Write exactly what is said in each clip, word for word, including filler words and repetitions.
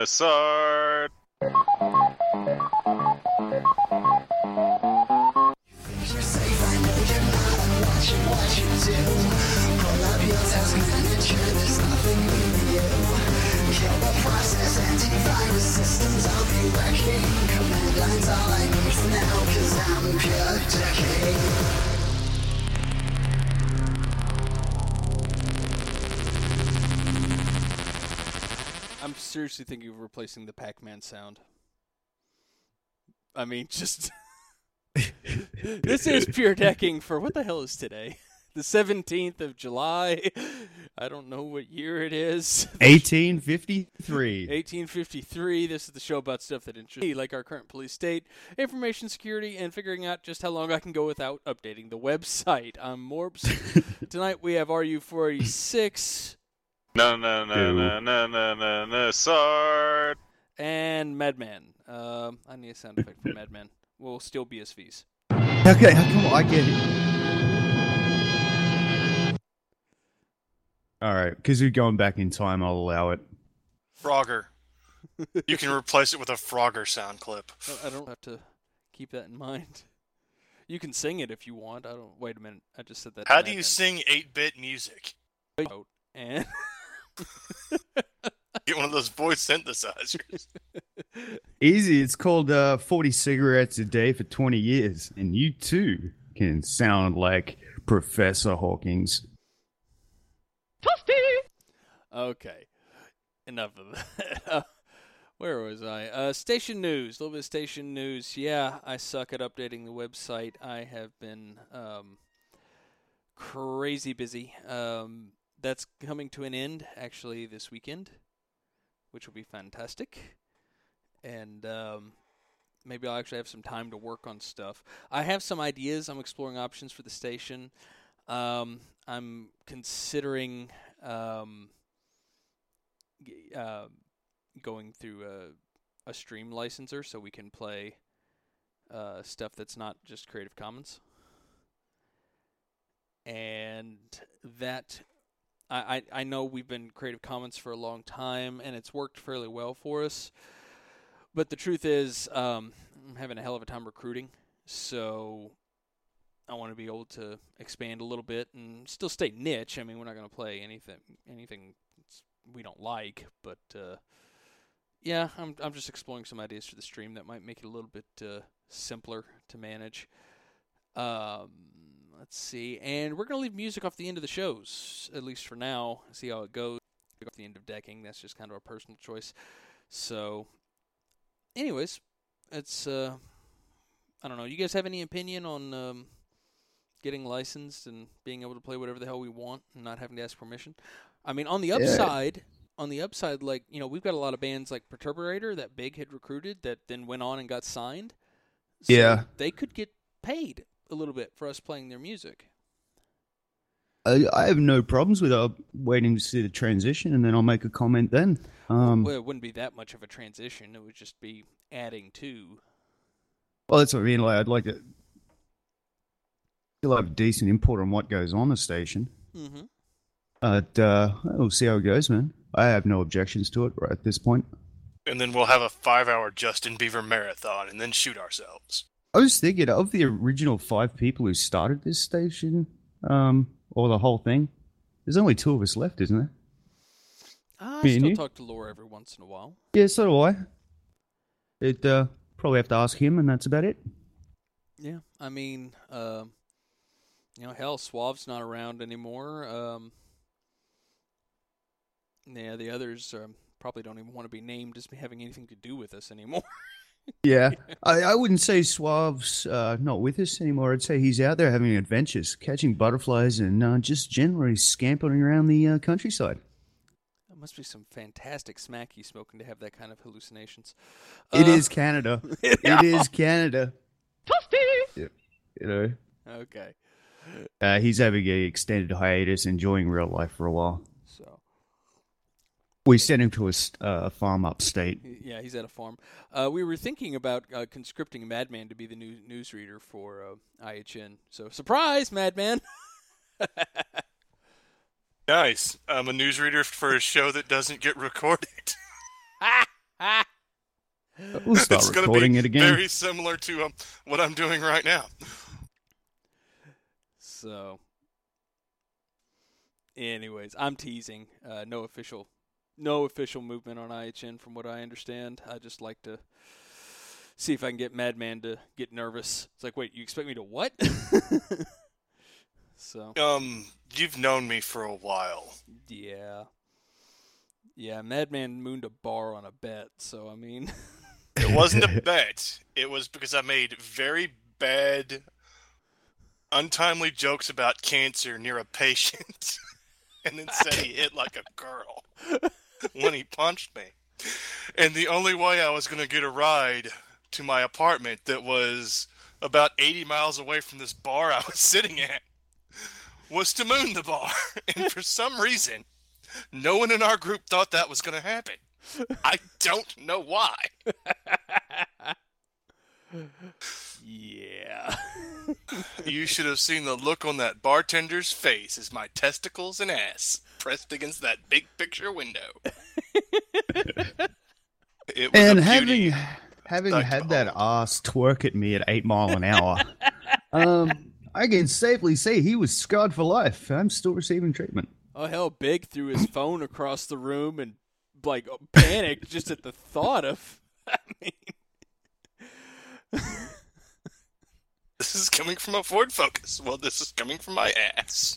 Sword. I'm seriously thinking of replacing the Pac-Man sound. I mean, just... This is pure decking for what the hell is today? The seventeenth of July. I don't know what year it is. eighteen fifty-three. eighteen fifty-three. This is the show about stuff that interests me, like our current police state, information security, and figuring out just how long I can go without updating the website. I'm Morps. Tonight we have R U four eighty-six. No, no, no, no, no, no, no, no, sword. And Madman. Um, I need a sound effect for Madman. We'll steal B S Vs. Okay, how come I get it? All right, because you're going back in time, I'll allow it. Frogger. You can replace it with a Frogger sound clip. I don't have to keep that in mind. You can sing it if you want. I don't. Wait a minute. I just said that. How do you sing eight-bit music? And get one of those voice synthesizers. Easy. It's called uh, forty cigarettes a day for twenty years, and you too can sound like Professor Hawkins. Okay, enough of that. Uh, where was I? Uh, station news. A little bit of station news. Yeah, I suck at updating the website. I have been um, crazy busy. Um, that's coming to an end, actually, this weekend, which will be fantastic. And um, maybe I'll actually have some time to work on stuff. I have some ideas. I'm exploring options for the station. Um, I'm considering... Um, Uh, going through a, a stream licenser so we can play uh, stuff that's not just Creative Commons. And that, I, I, I know we've been Creative Commons for a long time, and it's worked fairly well for us. But the truth is, um, I'm having a hell of a time recruiting, so I want to be able to expand a little bit and still stay niche. I mean, we're not going to play anything anything we don't like, but uh, yeah, I'm I'm just exploring some ideas for the stream that might make it a little bit uh, simpler to manage. Um, let's see, and we're gonna leave music off the end of the shows, at least for now. See how it goes. Off the end of decking, that's just kind of a personal choice. So, anyways, it's uh, I don't know. You guys have any opinion on um, getting licensed and being able to play whatever the hell we want and not having to ask permission? I mean, on the upside, yeah. on the upside, like, you know, we've got a lot of bands like Perturbator that Big had recruited that then went on and got signed. So yeah. They could get paid a little bit for us playing their music. I, I have no problems with uh, waiting to see the transition, and then I'll make a comment then. Um, well, it wouldn't be that much of a transition. It would just be adding to. Well, that's what I mean. Like, I'd like to still have a decent input on what goes on the station. Mm-hmm. But uh, we'll see how it goes, man. I have no objections to it right at this point. And then we'll have a five-hour Justin Bieber marathon and then shoot ourselves. I was thinking, of the original five people who started this station, um, or the whole thing, there's only two of us left, isn't there? I Me and still you? talk to Laura every once in a while. Yeah, so do I. It uh, probably have to ask him, and that's about it. Yeah, I mean, uh, you know, hell, Suave's not around anymore. Um, yeah, the others um, probably don't even want to be named as having anything to do with us anymore. Yeah, I, I wouldn't say Suave's uh, not with us anymore. I'd say he's out there having adventures, catching butterflies, and uh, just generally scampering around the uh, countryside. That must be some fantastic smack he's smoking to have that kind of hallucinations. It uh, is Canada. It is Canada. Toasty! Yeah, you know. Okay. Uh, he's having a extended hiatus, enjoying real life for a while. So we sent him to a uh, farm upstate. Yeah, he's at a farm. Uh, we were thinking about uh, conscripting Madman to be the new newsreader for uh, I H N. So, surprise, Madman! Nice. I'm a newsreader for a show that doesn't get recorded. We'll start It's going to recording be it again. very similar to um, what I'm doing right now. So, anyways, I'm teasing. Uh, no official, no official movement on I H N, from what I understand. I just like to see if I can get Madman to get nervous. It's like, wait, you expect me to what? So, Um, you've known me for a while. yeah, yeah, Madman mooned a bar on a bet. So, I mean, It wasn't a bet. It was because I made very bad, untimely jokes about cancer near a patient, and then said he hit like a girl when he punched me. And the only way I was going to get a ride to my apartment that was about eighty miles away from this bar I was sitting at was to moon the bar. And for some reason, no one in our group thought that was going to happen. I don't know why. yeah. You should have seen the look on that bartender's face as my testicles and ass pressed against that big picture window. It was And a beauty. having having Like, had that oh. ass twerk at me at eight mile an hour, um, I can safely say he was scarred for life. I'm still receiving treatment. Oh hell, Big threw his phone across the room and like panicked just at the thought of. I mean, This is coming from a Ford Focus. Well, this is coming from my ass.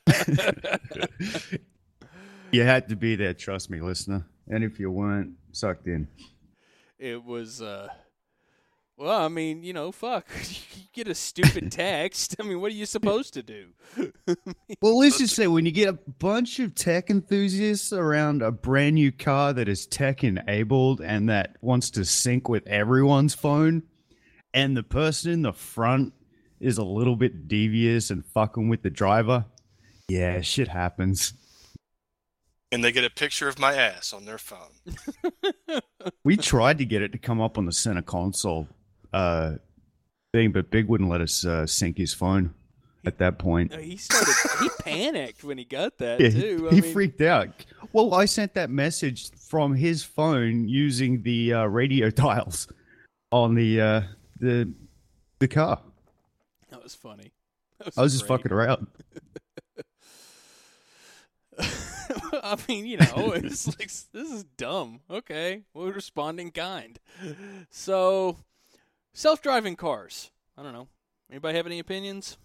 You had to be there, trust me, listener. And if you weren't, sucked in. it was. uh Well, I mean, you know, fuck. You get a stupid text. I mean, what are you supposed to do? Well, let's just say when you get a bunch of tech enthusiasts around a brand new car that is tech enabled and that wants to sync with everyone's phone, and the person in the front is a little bit devious and fucking with the driver, yeah, shit happens. And they get a picture of my ass on their phone. We tried to get it to come up on the center console uh, thing, but Big wouldn't let us uh, sync his phone at that point. No, he started. He panicked when he got that Yeah, too. he, I he mean, freaked out. Well, I sent that message from his phone using the uh, radio dials on the uh, the the car. That was funny. That I was just great. fucking around. I mean, you know, it's like, this is dumb. Okay, we're responding kind. So, self-driving cars. I don't know. Anybody have any opinions?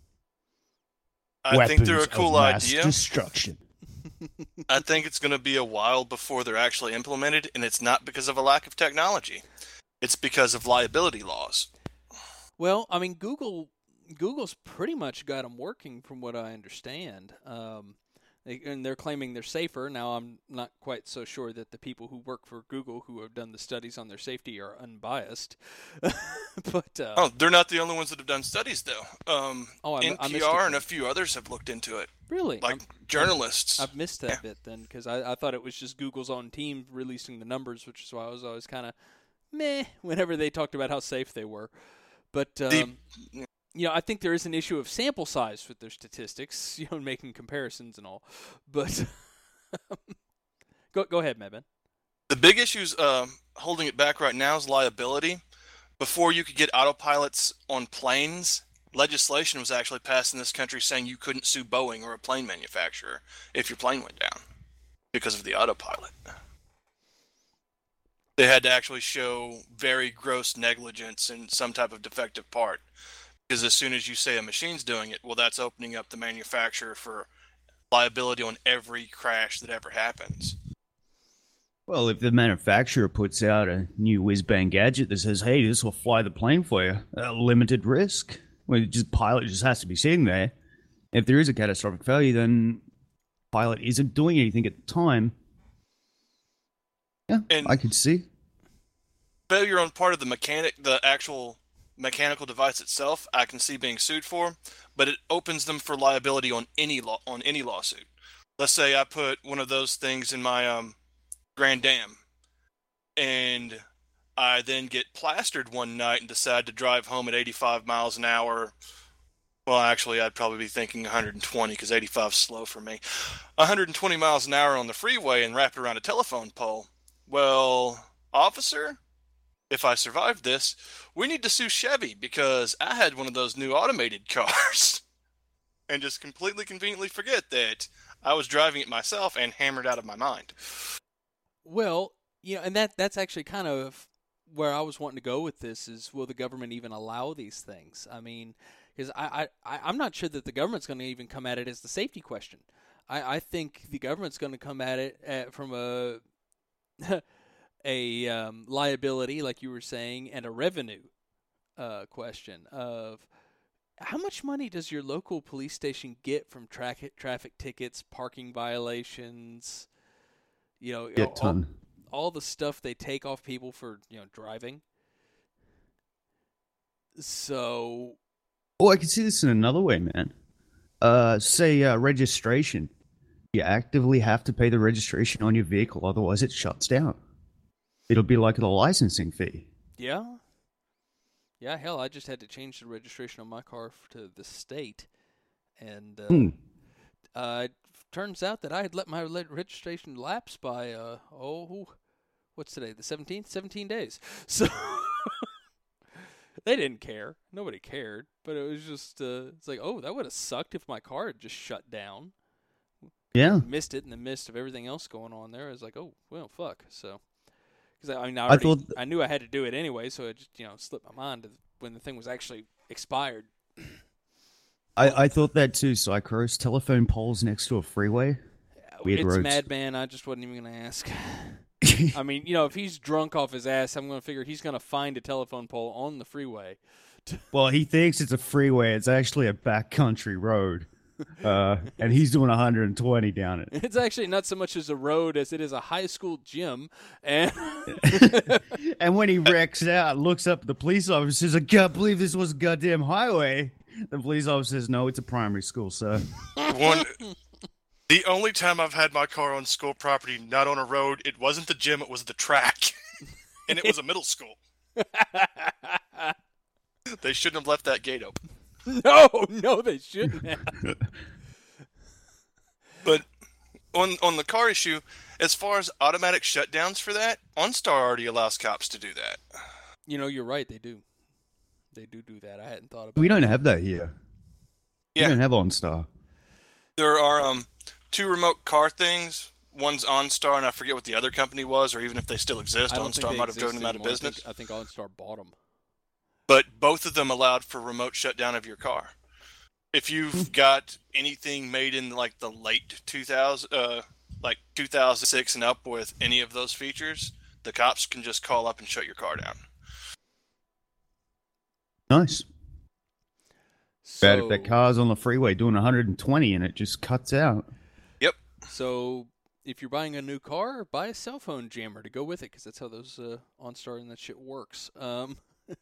I think they're a Weapons cool of mass idea. destruction. I think it's going to be a while before they're actually implemented, and it's not because of a lack of technology. It's because of liability laws. Well, I mean, Google Google's pretty much got them working, from what I understand. Um, they, and they're claiming they're safer. Now, I'm not quite so sure that the people who work for Google who have done the studies on their safety are unbiased. but uh, Oh, they're not the only ones that have done studies, though. Um, Oh, I- I missed N P R it and then. a few others have looked into it, really, like I'm- journalists. I've missed that Yeah. bit then, because I, I thought it was just Google's own team releasing the numbers, which is why I was always kind of meh whenever they talked about how safe they were. But The- um, you know, I think there is an issue of sample size with their statistics, you know, making comparisons and all. But go go ahead, Madman. The big issues um, holding it back right now is liability. Before you could get autopilots on planes, legislation was actually passed in this country saying you couldn't sue Boeing or a plane manufacturer if your plane went down because of the autopilot. They had to actually show very gross negligence and some type of defective part. Because as soon as you say a machine's doing it, well, that's opening up the manufacturer for liability on every crash that ever happens. Well, if the manufacturer puts out a new whiz-bang gadget that says, hey, this will fly the plane for you, a limited risk, well, just pilot just has to be sitting there. If there is a catastrophic failure, then pilot isn't doing anything at the time. Yeah, And- I could see. Failure on part of the mechanic, the actual mechanical device itself, I can see being sued for, but it opens them for liability on any law on any lawsuit. Let's say I put one of those things in my um, Grand Dam, and I then get plastered one night and decide to drive home at eighty-five miles an hour. Well, actually, I'd probably be thinking one hundred twenty because eighty-five is slow for me. one hundred twenty miles an hour on the freeway and wrapped around a telephone pole. Well, officer, if I survive this, we need to sue Chevy because I had one of those new automated cars. And just completely conveniently forget that I was driving it myself and hammered out of my mind. Well, you know, and that that's actually kind of where I was wanting to go with this is, will the government even allow these things? I mean, because I, I, I'm not sure that the government's going to even come at it as the safety question. I, I think the government's going to come at it at, from a a um, liability, like you were saying, and a revenue uh, question of how much money does your local police station get from tra- traffic tickets, parking violations, you know, Yeah, all, ton. all the stuff they take off people for, you know, driving. So, Oh, I can see this in another way, man. Uh, say uh, registration. You actively have to pay the registration on your vehicle, otherwise it shuts down. It'll be like a licensing fee. yeah. Yeah, hell, I just had to change the registration on my car f- to the state. And uh, Hmm. uh, it turns out that I had let my le- registration lapse by, uh, oh, what's today, the seventeenth? seventeen days. So they didn't care. Nobody cared. But it was just, uh, it's like, oh, that would have sucked if my car had just shut down. Yeah. Missed it in the midst of everything else going on there. I was like, oh, well, fuck. So, because I, I mean, I, I already, thought- I knew I had to do it anyway, so it just, you know, slipped my mind when the thing was actually expired. I, I thought that too. Cycros, telephone poles next to a freeway. Weird it's roads. Madman. I just wasn't even going to ask. I mean, you know, if he's drunk off his ass, I'm going to figure he's going to find a telephone pole on the freeway. Well, he thinks it's a freeway. It's actually a backcountry road. Uh, and he's doing one hundred twenty down it. It's actually not so much as a road as it is a high school gym. And And when he wrecks out, looks up at the police officer, says, I can't believe this was a goddamn highway. The police officer says, no, it's a primary school, sir. One, the only time I've had my car on school property, not on a road, it wasn't the gym, it was the track. And it was a middle school. They shouldn't have left that gate open. no, no, they shouldn't have. But on on the car issue, as far as automatic shutdowns for that, OnStar already allows cops to do that. You know, you're right. They do. They do do that. I hadn't thought about We it. don't have that here. Yeah. We don't have OnStar. There are um two remote car things. One's OnStar, and I forget what the other company was, or even if they still exist. I don't think OnStar they might have exist driven them out of anymore. I business. think, I think OnStar bought them. But both of them allowed for remote shutdown of your car. If you've got anything made in like the late two thousand, uh, like two thousand six and up with any of those features, the cops can just call up and shut your car down. Nice. So, Bad if that car's on the freeway doing one hundred twenty and it just cuts out. Yep. so if you're buying a new car, buy a cell phone jammer to go with it, because that's how those uh, OnStar and that shit works. Um,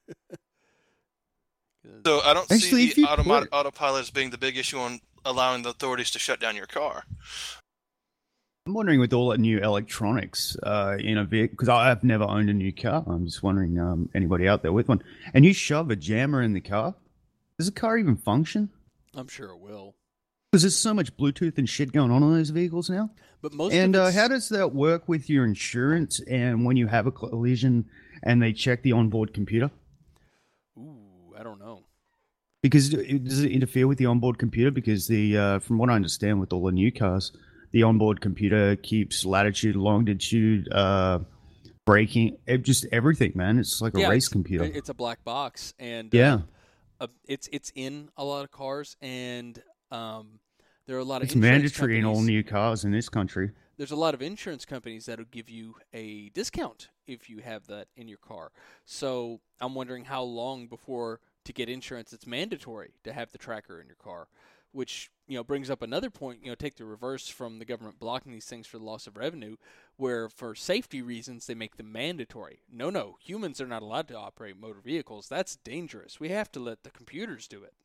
So I don't Actually, if see you the automo- put- autopilot as being the big issue on allowing the authorities to shut down your car. I'm wondering with all that new electronics uh, in a vehicle, because I've never owned a new car. I'm just wondering um, anybody out there with one. And you shove a jammer in the car, does the car even function? I'm sure it will. Because there's so much Bluetooth and shit going on in those vehicles now. But most And of uh, it's- how does that work with your insurance and when you have a collision and they check the onboard computer? Ooh, I don't know. Because it- does it interfere with the onboard computer? Because the uh, from what I understand with all the new cars, the onboard computer keeps latitude, longitude, uh, braking, it, just everything, man. It's like a Yeah, race it's- computer. It's a black box, and Yeah. uh, uh, it's it's in a lot of cars, and um, there are a lot of It's insurance mandatory in all companies- new cars in this country. There's a lot of insurance companies that'll give you a discount if you have that in your car. So I'm wondering how long before to get insurance it's mandatory to have the tracker in your car, which, you know, brings up another point. You know, take the reverse from the government blocking these things for the loss of revenue, where for safety reasons they make them mandatory. No, no, humans are not allowed to operate motor vehicles. That's dangerous. We have to let the computers do it.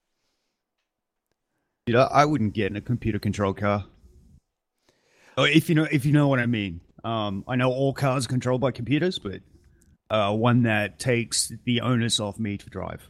Dude, I, I wouldn't get in a computer controlled car. Oh, if you know, if you know what I mean. Um, I know all cars are controlled by computers, but uh, one that takes the onus off me to drive.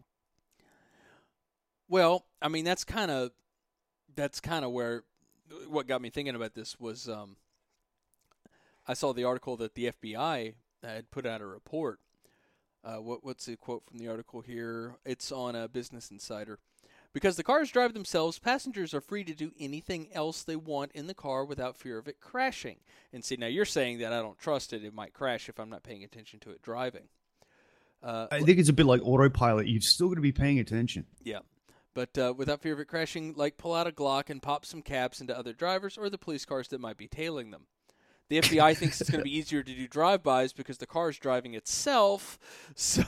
Well, I mean, that's kind of that's kind of where what got me thinking about this was um, I saw the article that the F B I had put out a report. Uh, what what's the quote from the article here? It's on a Business Insider. Because the cars drive themselves, passengers are free to do anything else they want in the car without fear of it crashing. And see, now you're saying that I don't trust it. It might crash if I'm not paying attention to it driving. Uh, I think it's a bit like autopilot. You've still got to be paying attention. Yeah. But uh, without fear of it crashing, like pull out a Glock and pop some caps into other drivers or the police cars that might be tailing them. The F B I thinks it's going to be easier to do drive-bys because the car is driving itself. So,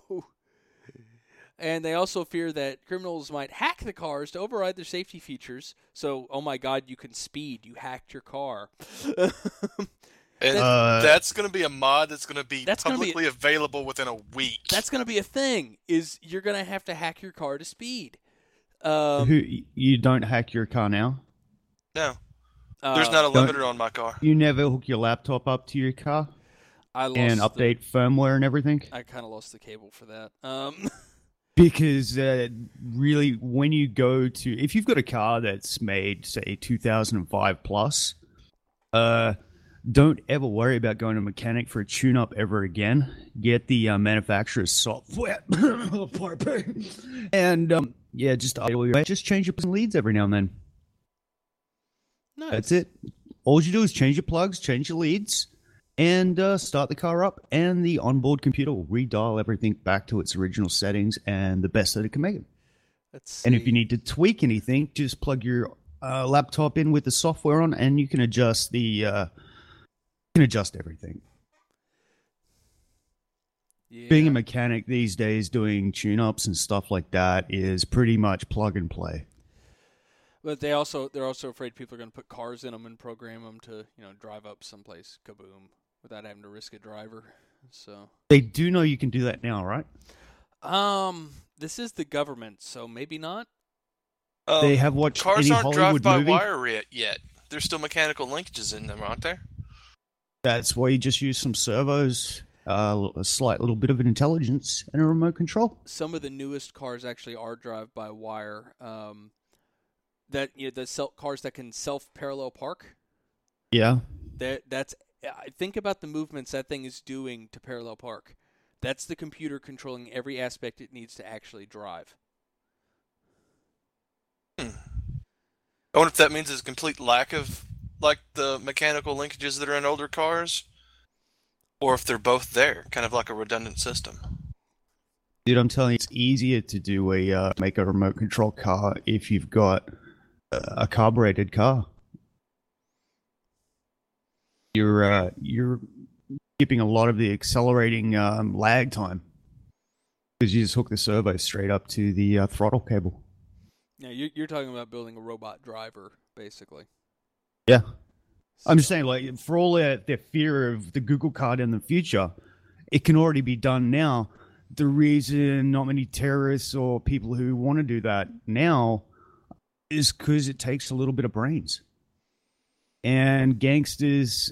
and they also fear that criminals might hack the cars to override their safety features. So, oh my God, you can speed. You hacked your car. And Uh, that's going to be a mod that's going to be That's gonna be- publicly available within a week. That's going to be a thing, is you're going to have to hack your car to speed. Um, Who you don't hack your car now? No, uh, there's not a Don't- limiter on my car. You never hook your laptop up to your car I lost and the- update firmware and everything? I kind of lost the cable for that. Um, Because uh, really, when you go to, if you've got a car that's made, say, two thousand five plus, uh, don't ever worry about going to a mechanic for a tune-up ever again. Get the uh, manufacturer's software, and um, yeah, just just change your leads every now and then. nice. That's it. All you do is change your plugs, change your leads, and uh, start the car up, and the onboard computer will redial everything back to its original settings and the best that it can make it. Let's And if see. you need to tweak anything, just plug your uh, laptop in with the software on, and you can adjust the uh, you can adjust everything. yeah. Being a mechanic these days, doing tune-ups and stuff like that is pretty much plug and play. But they also they're also afraid people are going to put cars in them and program them to, you know, drive up someplace, kaboom, without having to risk a driver. So, They do know you can do that now, right? um, this is the government, so maybe not. Um, They have watched cars any aren't Hollywood movie. drive-by-wire yet, yet. There's still mechanical linkages in them, aren't there? That's why you just use some servos, uh, a slight little bit of an intelligence, and a remote control. Some of the newest cars actually are drive-by-wire. Um, that you know, the sel- cars that can self-parallel park. Yeah. That that's I think about the movements that thing is doing to parallel park. That's the computer controlling every aspect it needs to actually drive. I wonder if that means there's a complete lack of, like, the mechanical linkages that are in older cars, or if they're both there, kind of like a redundant system. Dude, I'm telling you, it's easier to do a uh, make a remote control car if you've got a, a carbureted car. You're uh, you're skipping a lot of the accelerating um, lag time because you just hook the servo straight up to the uh, throttle cable. Yeah, you're, you're talking about building a robot driver, basically. Yeah, I'm just saying, like, for all their, their fear of the Google card in the future, it can already be done now. The reason not many terrorists or people who want to do that now is because it takes a little bit of brains. And gangsters...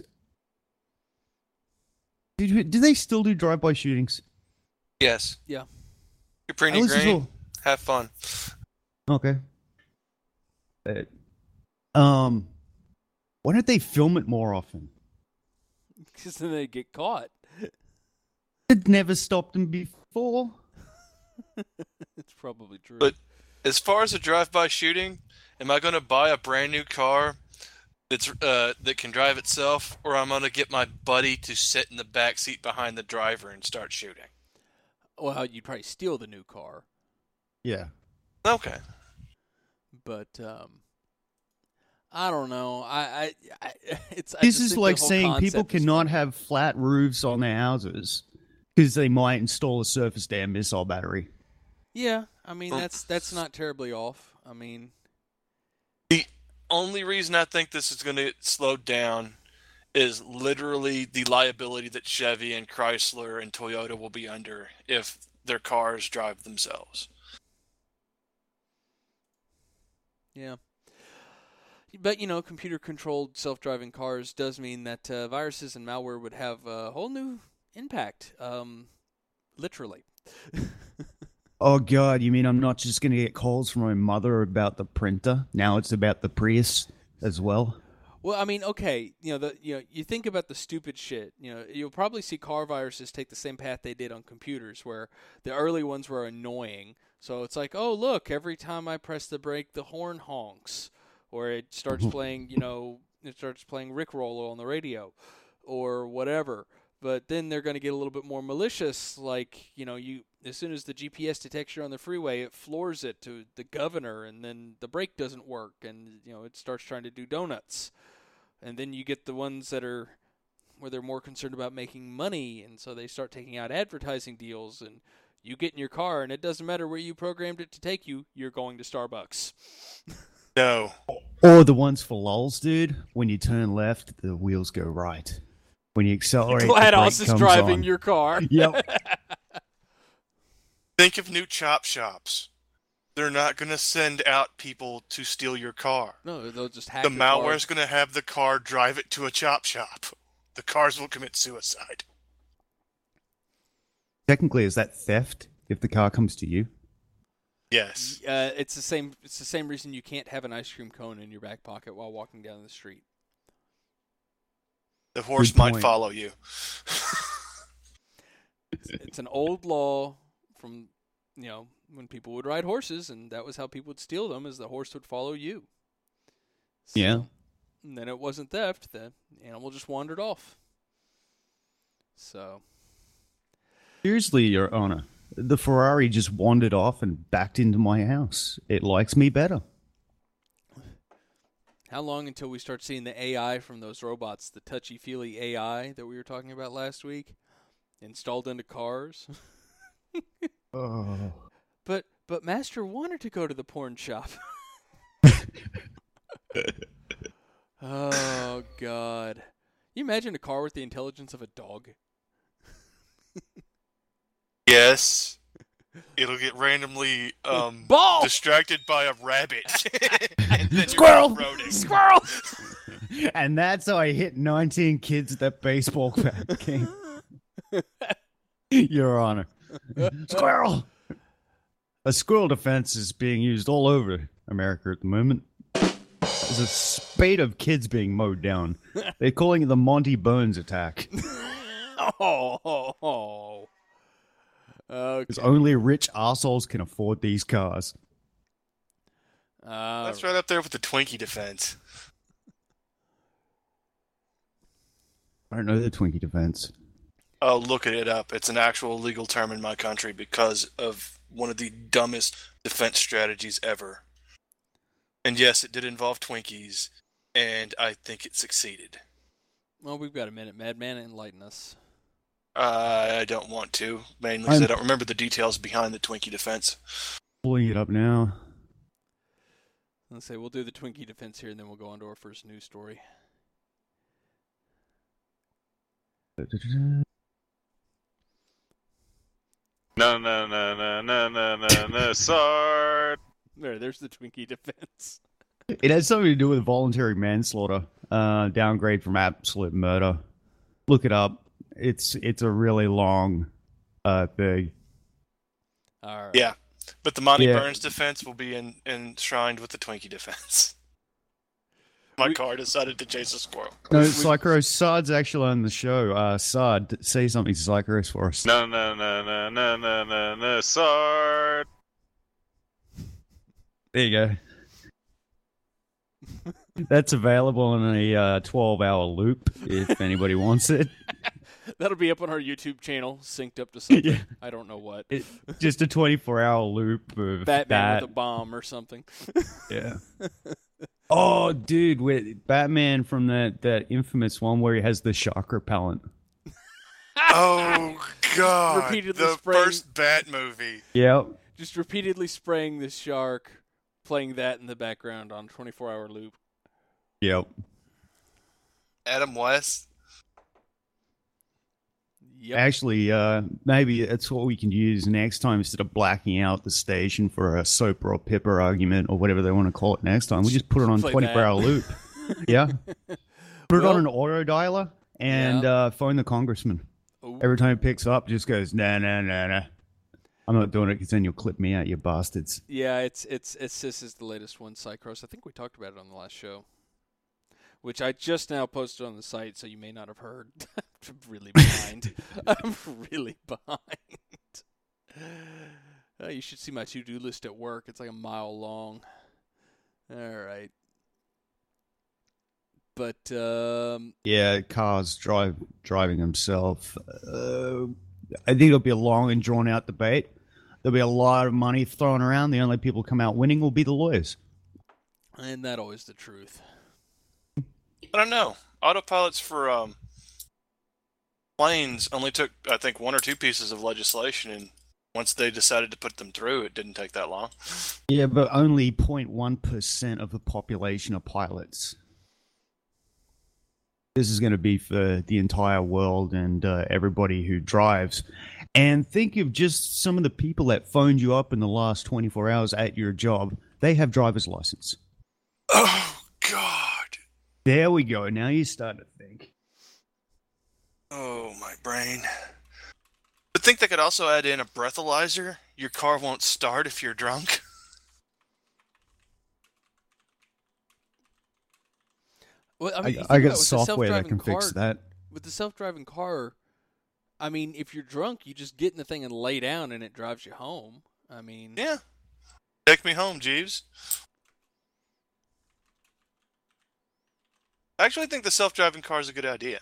Do, do they still do drive-by shootings? Yes. Yeah. You're pretty At least it's green. all- Have fun. Okay. But, um, why don't they film it more often? Because then they get caught. It never stopped them before. It's probably true. But as far as a drive-by shooting, am I going to buy a brand new car that's uh, that can drive itself, or I'm going to get my buddy to sit in the back seat behind the driver and start shooting? well, you'd probably steal the new car, Yeah. Okay. but um, I don't know. I, I, I it's I This just is think the like whole saying people concept is cannot funny. have flat roofs on their houses because they might install a surface to air missile battery. Yeah, I mean Well- that's that's not terribly off. I mean, The only reason I think this is going to get slowed down is literally the liability that Chevy and Chrysler and Toyota will be under if their cars drive themselves. yeah. But, you know, computer-controlled self-driving cars does mean that uh, viruses and malware would have a whole new impact, um, literally. Oh, God, you mean I'm not just going to get calls from my mother about the printer? Now it's about the Prius as well? Well, I mean, okay, you know, the you know, you think about the stupid shit. You know, you'll probably see car viruses take the same path they did on computers, where the early ones were annoying. So it's like, oh, look, every time I press the brake, the horn honks, or it starts playing, you know, it starts playing Rickroll on the radio, or whatever. But then they're going to get a little bit more malicious, like, you know, you as soon as the G P S detects you're on the freeway, it floors it to the governor, and then the brake doesn't work, and, you know, it starts trying to do donuts. And then you get the ones that are where they're more concerned about making money, and so they start taking out advertising deals, and you get in your car, and it doesn't matter where you programmed it to take you, you're going to Starbucks. No. Or the ones for lulz, dude. When you turn left, the wheels go right. When you accelerate, GLaDOS the is brake driving comes on. your car. Yep. Think of new chop shops. They're not going to send out people to steal your car. No, they'll just hack The your malware car. is going to have the car drive it to a chop shop. The cars will commit suicide. Technically, is that theft if the car comes to you? Yes. Uh, it's the same. It's the same reason you can't have an ice cream cone in your back pocket while walking down the street. The horse Good might point. follow you. It's, it's an old law from, you know, when people would ride horses, and that was how people would steal them, is the horse would follow you. So, Yeah. And then it wasn't theft. The animal just wandered off. So. Seriously, Your Honor, the Ferrari just wandered off and backed into my house. It likes me better. How long until we start seeing the A I from those robots, the touchy-feely A I that we were talking about last week, installed into cars? Oh. But but Master wanted to go to the porn shop. Oh, God. You imagine a car with the intelligence of a dog? Yes. It'll get randomly um, Ball! distracted by a rabbit. And then Squirrel! You're off-roading. Squirrel! And that's how I hit nineteen kids at that baseball game. Your Honor. Squirrel! A squirrel defense is being used all over America at the moment. There's a spate of kids being mowed down. They're calling it the Monty Burns attack. Oh, oh, oh. Okay. Because only rich assholes can afford these cars. Uh, That's right up there with the Twinkie defense. I don't know the Twinkie defense. Oh, look it up. It's an actual legal term in my country because of one of the dumbest defense strategies ever. And yes, it did involve Twinkies, and I think it succeeded. Well, we've got a minute. Madman, enlighten us. Uh, I don't want to, mainly because I'm- I don't remember the details behind the Twinkie defense. Pulling it up now. Let's say we'll do the Twinkie defense here, and then we'll go on to our first news story. No, no, no, no, no, no, no, no, Sard. There, there's the Twinkie defense. It has something to do with voluntary manslaughter. Uh, downgrade from absolute murder. Look it up. It's it's a really long uh, thing. All right. Yeah, but the Monty Yeah. Burns defense will be in, enshrined with the Twinkie defense. My We- car decided to chase a squirrel. No, We- Psychros, Sard's actually on the show. Uh, Sard, say something to Psychros for us. No, no, no, no, no, no, no, no, Sard. There you go. That's available in a uh, twelve-hour loop if anybody wants it. That'll be up on our YouTube channel, synced up to something. Yeah. I don't know what. It, just a twenty-four-hour loop of Batman that. with a bomb or something. Yeah. Oh, dude, with Batman from that, that infamous one where he has the chakra repellent. Oh, God. Repeatedly the spraying- first Bat movie. Yep. Just repeatedly spraying this shark, playing that in the background on a twenty-four hour loop. Yep. Adam West. Yep. Actually, uh, maybe that's what we can use next time instead of blacking out the station for a soap or pipper argument or whatever they want to call it next time. We just put it on Play twenty-four hour that. loop. Yeah. Put it Well- on an auto dialer and Yeah. uh, phone the congressman. Ooh. Every time it picks up, just goes, nah, nah, nah, nah. I'm not doing it because then you'll clip me out, you bastards. Yeah, it's it's it's this is the latest one, Cycross. I think we talked about it on the last show. which I just now posted on the site, so you may not have heard. I'm really behind. I'm really behind. Uh, you should see my to-do list at work. It's like a mile long. All right. But, um... yeah, cars drive driving himself. Uh, I think it'll be a long and drawn-out debate. There'll be a lot of money thrown around. The only people come out winning will be the lawyers. And that always the truth. I don't know. Autopilots for um, planes only took, I think, one or two pieces of legislation, and once they decided to put them through, it didn't take that long. Yeah, but only zero point one percent of the population are pilots. This is going to be for the entire world and uh, everybody who drives. And think of just some of the people that phoned you up in the last twenty-four hours at your job. They have driver's license. Oh, God. There we go. Now you start to think. Oh, my brain. I think they could also add in a breathalyzer. Your car won't start if you're drunk. Well, I, mean, I, I about got software that can car, fix that. With the self-driving car, I mean, if you're drunk, you just get in the thing and lay down, and it drives you home. I mean, Yeah. Take me home, Jeeves. I actually think the self-driving car is a good idea.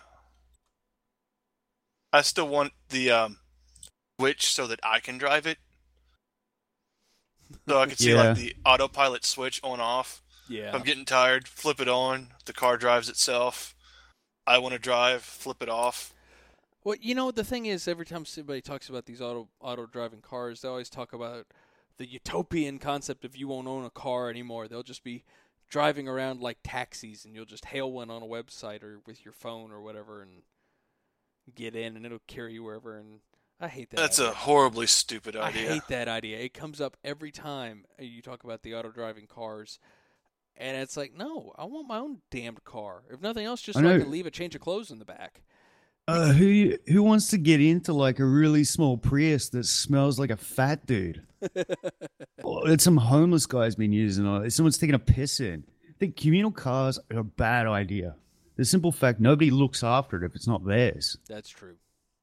I still want the um, switch so that I can drive it. So I can see Yeah. like the autopilot switch on off. yeah. If I'm getting tired, flip it on. The car drives itself. I want to drive, flip it off. Well, you know, the thing is, every time somebody talks about these auto auto driving cars, they always talk about the utopian concept of you won't own a car anymore. They'll just be driving around like taxis, and you'll just hail one on a website or with your phone or whatever, and get in, and it'll carry you wherever. And I hate that. That's idea. a horribly stupid I idea. hate that idea. It comes up every time you talk about the auto driving cars. And it's like, no, I want my own damned car. If nothing else, just I so I know. can leave a change of clothes in the back. Uh, who who wants to get into like a really small Prius that smells like a fat dude? Or that some homeless guy's been using, or someone's taking a piss in. I think communal cars are a bad idea. The simple fact nobody looks after it if it's not theirs. That's true.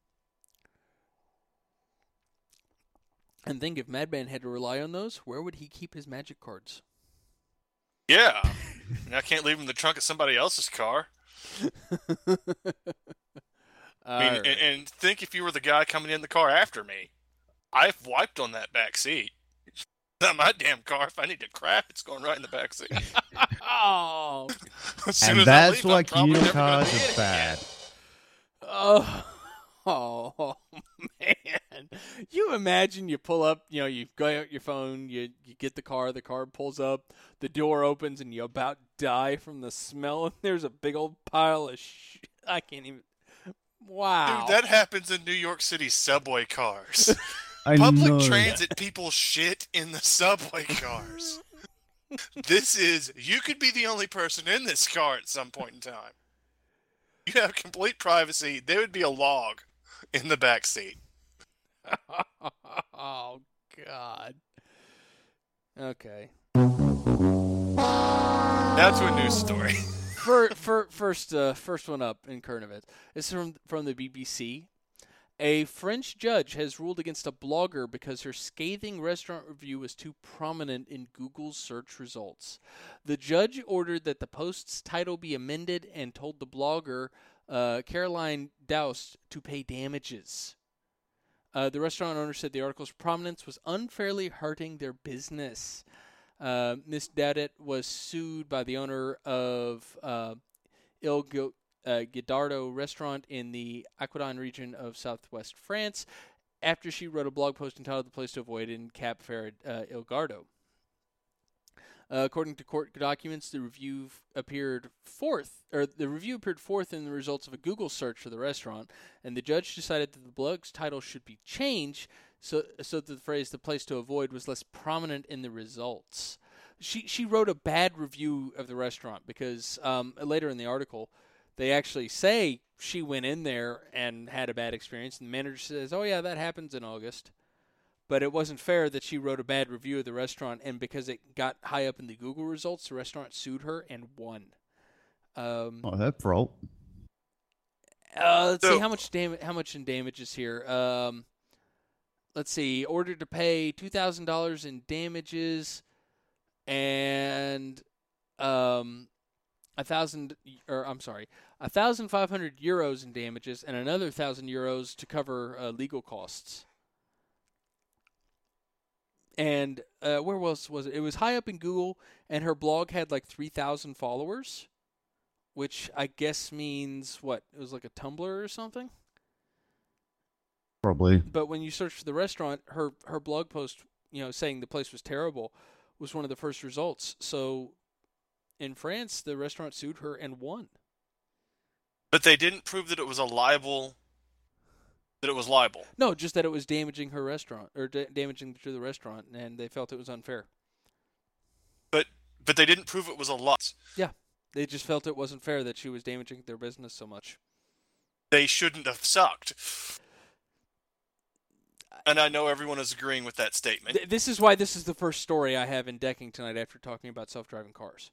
And think if Madman had to rely on those, where would he keep his magic cards? Yeah. And I can't leave them in the trunk of somebody else's car. I mean, Alright. and, and think if you were the guy coming in the car after me. I've wiped on that back seat. Not my damn car. If I need to crap, it's going right in the back seat. Oh, As soon And as I that's leave, I'm why probably communal never gonna cars be in are it bad. again. oh, oh, man! You imagine you pull up, you know, you go out your phone, you you get the car, the car pulls up, the door opens, and you about die from the smell, and there's a big old pile of shit. I can't even. Wow. Dude, that happens in New York City subway cars. I Public know. transit people shit in the subway cars. This is, you could be the only person in this car at some point in time. You have complete privacy. There would be a log in the back seat. Oh God. Okay. Now to a news story. For, for, first, uh, first one up in current events. This is from from the B B C. A French judge has ruled against a blogger because her scathing restaurant review was too prominent in Google's search results. The judge ordered that the post's title be amended and told the blogger, uh, Caroline Doust, to pay damages. Uh, the restaurant owner said the article's prominence was unfairly hurting their business. Uh, Miss Daudet was sued by the owner of uh, Il Go- uh, Guedardo restaurant in the Aquitaine region of southwest France after she wrote a blog post entitled "The Place to Avoid" in Cap Ferret, uh, Il Gardo. Uh, according to court documents, the review f- appeared fourth, or the review appeared fourth in the results of a Google search for the restaurant, and the judge decided that the blog's title should be changed so so that the phrase "the place to avoid" was less prominent in the results. She she wrote a bad review of the restaurant because um, later in the article, they actually say she went in there and had a bad experience, and the manager says, "Oh yeah, that happens in August." But it wasn't fair that she wrote a bad review of the restaurant, and because it got high up in the Google results, the restaurant sued her and won. Um, Oh, that fault. uh, let's So- see how much damage. How much in damages here? Um, let's see. Ordered to pay two thousand dollars in damages, and um, a thousand. Or I'm sorry, a thousand five hundred euros in damages, and another thousand euros to cover uh, legal costs. And uh, where was was it? It was high up in Google, and her blog had like three thousand followers, which I guess means what? It was like a Tumblr or something. Probably. But when you search for the restaurant, her her blog post, you know, saying the place was terrible, was one of the first results. So, in France, the restaurant sued her and won. But they didn't prove that it was a libel. That it was libel. No, just that it was damaging her restaurant or da- damaging to the restaurant, and they felt it was unfair. But but they didn't prove it was a lot. They just felt it wasn't fair that she was damaging their business so much. They shouldn't have sucked. And I know everyone is agreeing with that statement. Th- this is why this is the first story I have in decking tonight after talking about self-driving cars.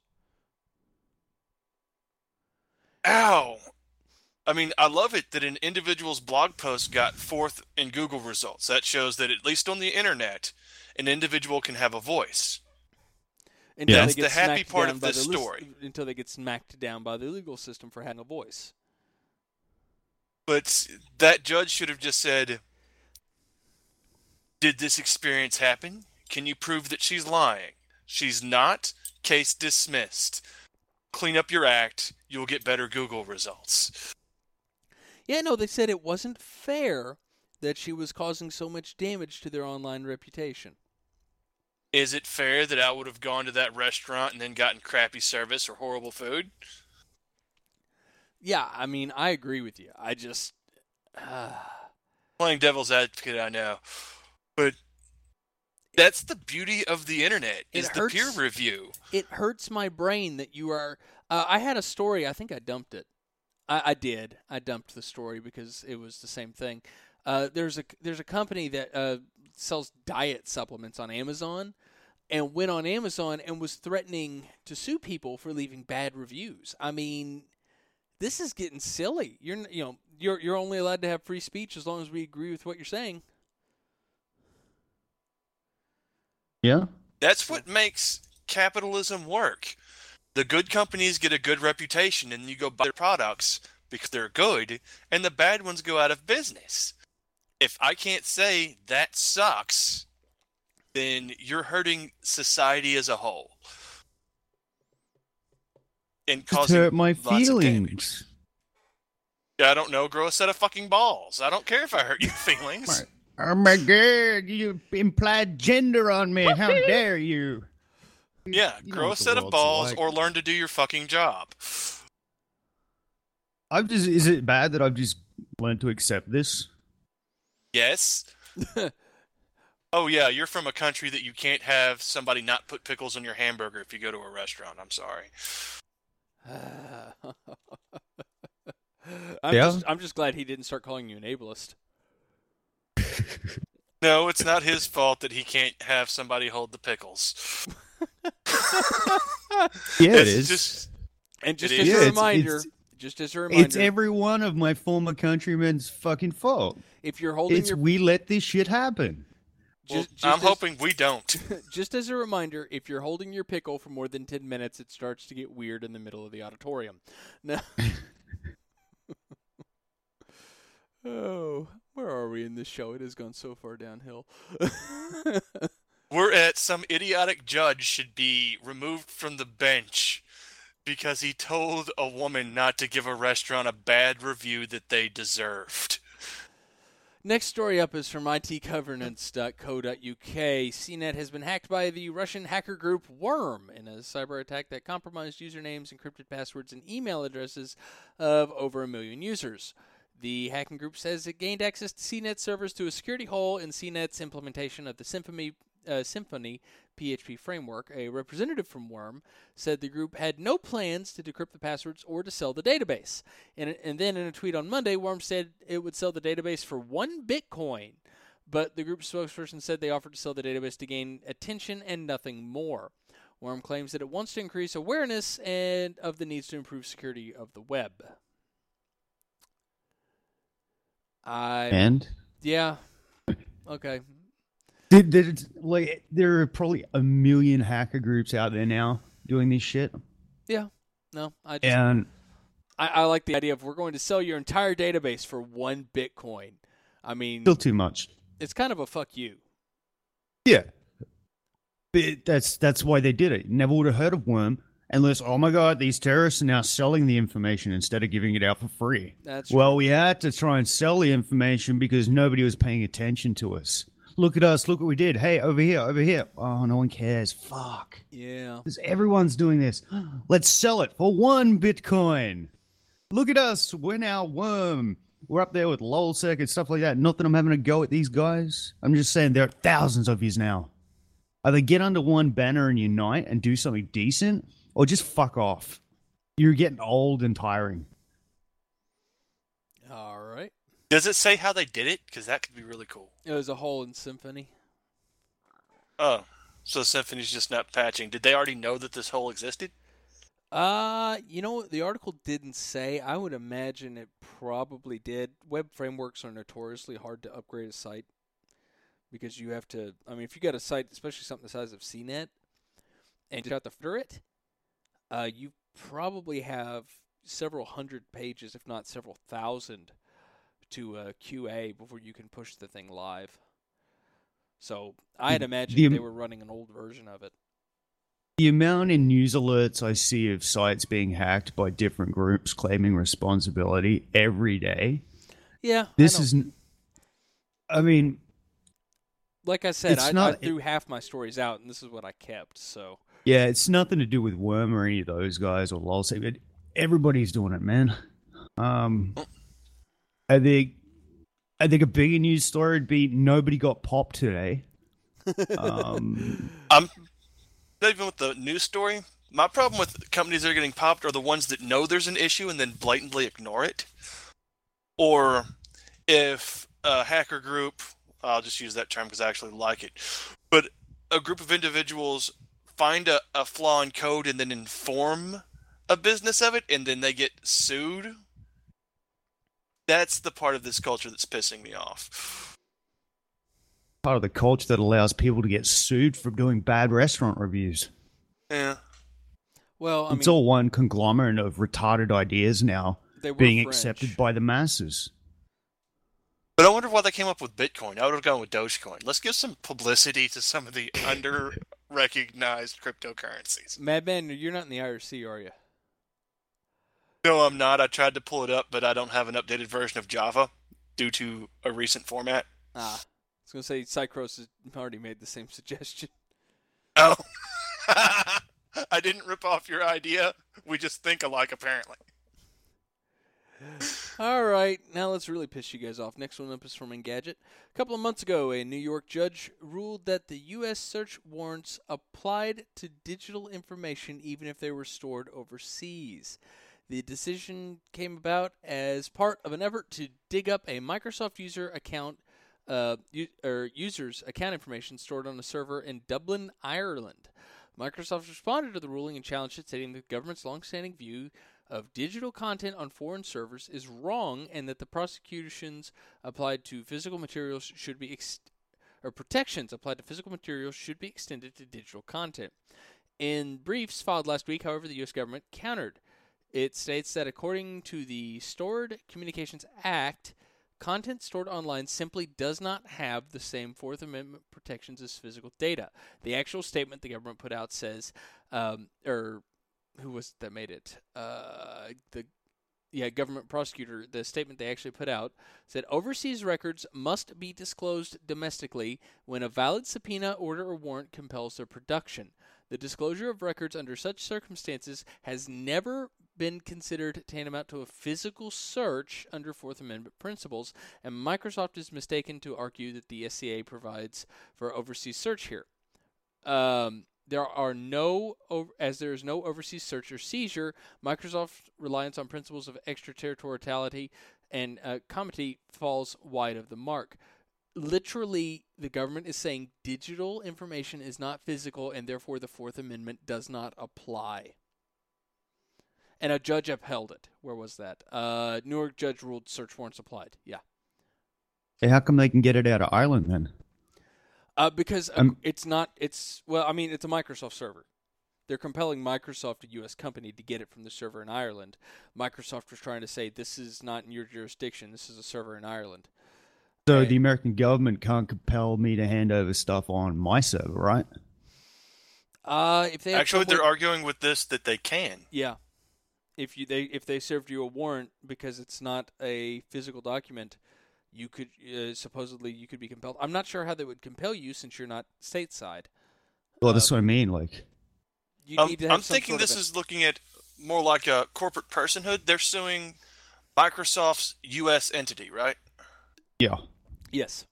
Ow! I mean, I love it that an individual's blog post got fourth in Google results. That shows that at least on the internet, an individual can have a voice. Until Yeah. they That's get the happy smacked part down of by this the lis- story. until they get smacked down by the legal system for having a voice. But that judge should have just said, did this experience happen? Can you prove that she's lying? She's not. Case dismissed. Clean up your act. You'll get better Google results. Yeah, no, they said it wasn't fair that she was causing so much damage to their online reputation. Is it fair that I would have gone to that restaurant and then gotten crappy service or horrible food? Yeah, I mean, I agree with you. I just... Uh, Playing devil's advocate, I know. But that's the beauty of the internet, It is the hurts. peer review. it hurts my brain that you are... Uh, I had a story, I think I dumped it. I, I did. I dumped the story because it was the same thing. Uh, there's a there's a company that uh, sells diet supplements on Amazon, and went on Amazon and was threatening to sue people for leaving bad reviews. I mean, this is getting silly. You're n- you know you're you're only allowed to have free speech as long as we agree with what you're saying. Yeah. That's what makes capitalism work. The good companies get a good reputation, and you go buy their products because they're good, and the bad ones go out of business. If I can't say that sucks, then you're hurting society as a whole. And Just causing hurt my lots of damage. feelings. Yeah, I don't know. Grow a set of fucking balls. I don't care if I hurt your feelings. Oh my god, you implied gender on me. How dare you? Yeah, You know grow a what the set of world's balls like. or learn to do your fucking job. I've just is it bad that I've just learned to accept this? Yes. Oh, yeah, you're from a country that you can't have somebody not put pickles on your hamburger if you go to a restaurant. I'm sorry. I'm Yeah? just I'm just glad he didn't start calling you an ableist. No, it's not his fault that he can't have somebody hold the pickles. Yeah, it It's is. just- And just It as is. a Yeah, it's- reminder, it's- just as a reminder, It's every one of my former countrymen's fucking fault. if you're holding It's your we let this shit happen. Well, just, just I'm as, hoping we don't. just as a reminder, if you're holding your pickle for more than ten minutes, it starts to get weird in the middle of the auditorium. Now, oh, where are we in this show? It has gone so far downhill. We're at some idiotic judge should be removed from the bench because he told a woman not to give a restaurant a bad review that they deserved. Next story up is from I T governance dot co dot U K. C net has been hacked by the Russian hacker group Worm in a cyber attack that compromised usernames, encrypted passwords, and email addresses of over a million users. The hacking group says it gained access to C net servers through a security hole in C net's implementation of the Symfony, uh, Symfony P H P framework. A representative from Worm said the group had no plans to decrypt the passwords or to sell the database. And, and then in a tweet on Monday, Worm said it would sell the database for one Bitcoin. But the group's spokesperson said they offered to sell the database to gain attention and nothing more. Worm claims that it wants to increase awareness and of the needs to improve security of the web. I And yeah, okay. did, did like there are probably a million hacker groups out there now doing this shit. Yeah, no, I just And I, I like the idea of we're going to sell your entire database for one Bitcoin. I mean, still too much. it's kind of a fuck you. Yeah. But that's that's why they did it. Never would have heard of Worm unless, oh my god, these terrorists are now selling the information instead of giving it out for free. That's Well, right. we had to try and sell the information because nobody was paying attention to us. Look at us, look what we did. Hey, over here, over here. Oh, no one cares. Fuck. Yeah. Because everyone's doing this. Let's sell it for one Bitcoin. Look at us. We're now Worm. We're up there with LulzSec and stuff like that. Not that I'm having a go at these guys. I'm just saying there are thousands of yous now. Either get under one banner and unite and do something decent, or just fuck off. You're getting old and tiring. All right. Does it say how they did it? Because that could be really cool. It was a hole in Symphony. Oh, so Symphony's just not patching. Did they already know that this hole existed? Uh, you know what? The article didn't say. I would imagine it probably did. Web frameworks are notoriously hard to upgrade a site because you have to. I mean, if you got a site, especially something the size of C net, and you have to filter it, uh, you probably have several hundred pages, if not several thousand, to uh, Q A before you can push the thing live. So I'd imagine The- they were running an old version of it. The amount in news alerts I see of sites being hacked by different groups claiming responsibility every day. Yeah, This I is, n- I mean, like I said, it's I, not- I threw half my stories out, and this is what I kept. So yeah, it's nothing to do with Worm or any of those guys or LulzSec, but everybody's doing it, man. Um, I think, I think a bigger news story would be nobody got popped today. Um, I'm not even with the news story. My problem with companies that are getting popped are the ones that know there's an issue and then blatantly ignore it. Or if a hacker group, I'll just use that term because I actually like it, but a group of individuals find a, a flaw in code and then inform a business of it and then they get sued. That's the part of this culture that's pissing me off. part of the culture that allows people to get sued for doing bad restaurant reviews. Yeah. well, I It's mean, all one conglomerate of retarded ideas now they were being French. accepted by the masses. But I wonder why they came up with Bitcoin. I would have gone with Dogecoin. Let's give some publicity to some of the under-recognized cryptocurrencies. Madman, you're not in the I R C, are you? No, I'm not. I tried to pull it up, but I don't have an updated version of Java due to a recent format. Ah, I was gonna say Cycros has already made the same suggestion. Oh. I didn't rip off your idea. We just think alike, apparently. All right, now let's really piss you guys off. Next one up is from Engadget. A couple of months ago, a New York judge ruled that the U S search warrants applied to digital information even if they were stored overseas. The decision came about as part of an effort to dig up a Microsoft user account, uh, u- or user's account information stored on a server in Dublin, Ireland. Microsoft responded to the ruling and challenged it, stating that the government's longstanding view of digital content on foreign servers is wrong, and that the prosecutions applied to physical materials should be ex- or protections applied to physical materials should be extended to digital content. In briefs filed last week, however, the U S government countered. It states that according to the Stored Communications Act, content stored online simply does not have the same Fourth Amendment protections as physical data. The actual statement the government put out says, um, or who was it that made it? Uh, the yeah, government prosecutor. The statement they actually put out said overseas records must be disclosed domestically when a valid subpoena, order, or warrant compels their production. The disclosure of records under such circumstances has never been considered tantamount to a physical search under Fourth Amendment principles, and Microsoft is mistaken to argue that the S C A provides for overseas search here. Um, there are no, as there is no overseas search or seizure, Microsoft's reliance on principles of extraterritoriality and uh, comity falls wide of the mark. literally, the government is saying digital information is not physical, and therefore the Fourth Amendment does not apply. And a judge upheld it. Where was that? Uh, New York judge ruled search warrants applied. Yeah. Hey, how come they can get it out of Ireland then? Uh, because uh, Um, it's not, it's, well, I mean, it's a Microsoft server. They're compelling Microsoft, a U S company, to get it from the server in Ireland. Microsoft was trying to say, this is not in your jurisdiction. This is a server in Ireland. So And- the American government can't compel me to hand over stuff on my server, right? Uh, if they have Actually, somewhere- they're arguing with this that they can. Yeah. If you they if they served you a warrant because it's not a physical document, you could uh, supposedly you could be compelled. I'm not sure how they would compel you since you're not stateside. Well, that's Um, what I mean. Like, You Um, need to have I'm some thinking sort of this a- is looking at more like a corporate personhood. They're suing Microsoft's U S entity, right? yeah. yes,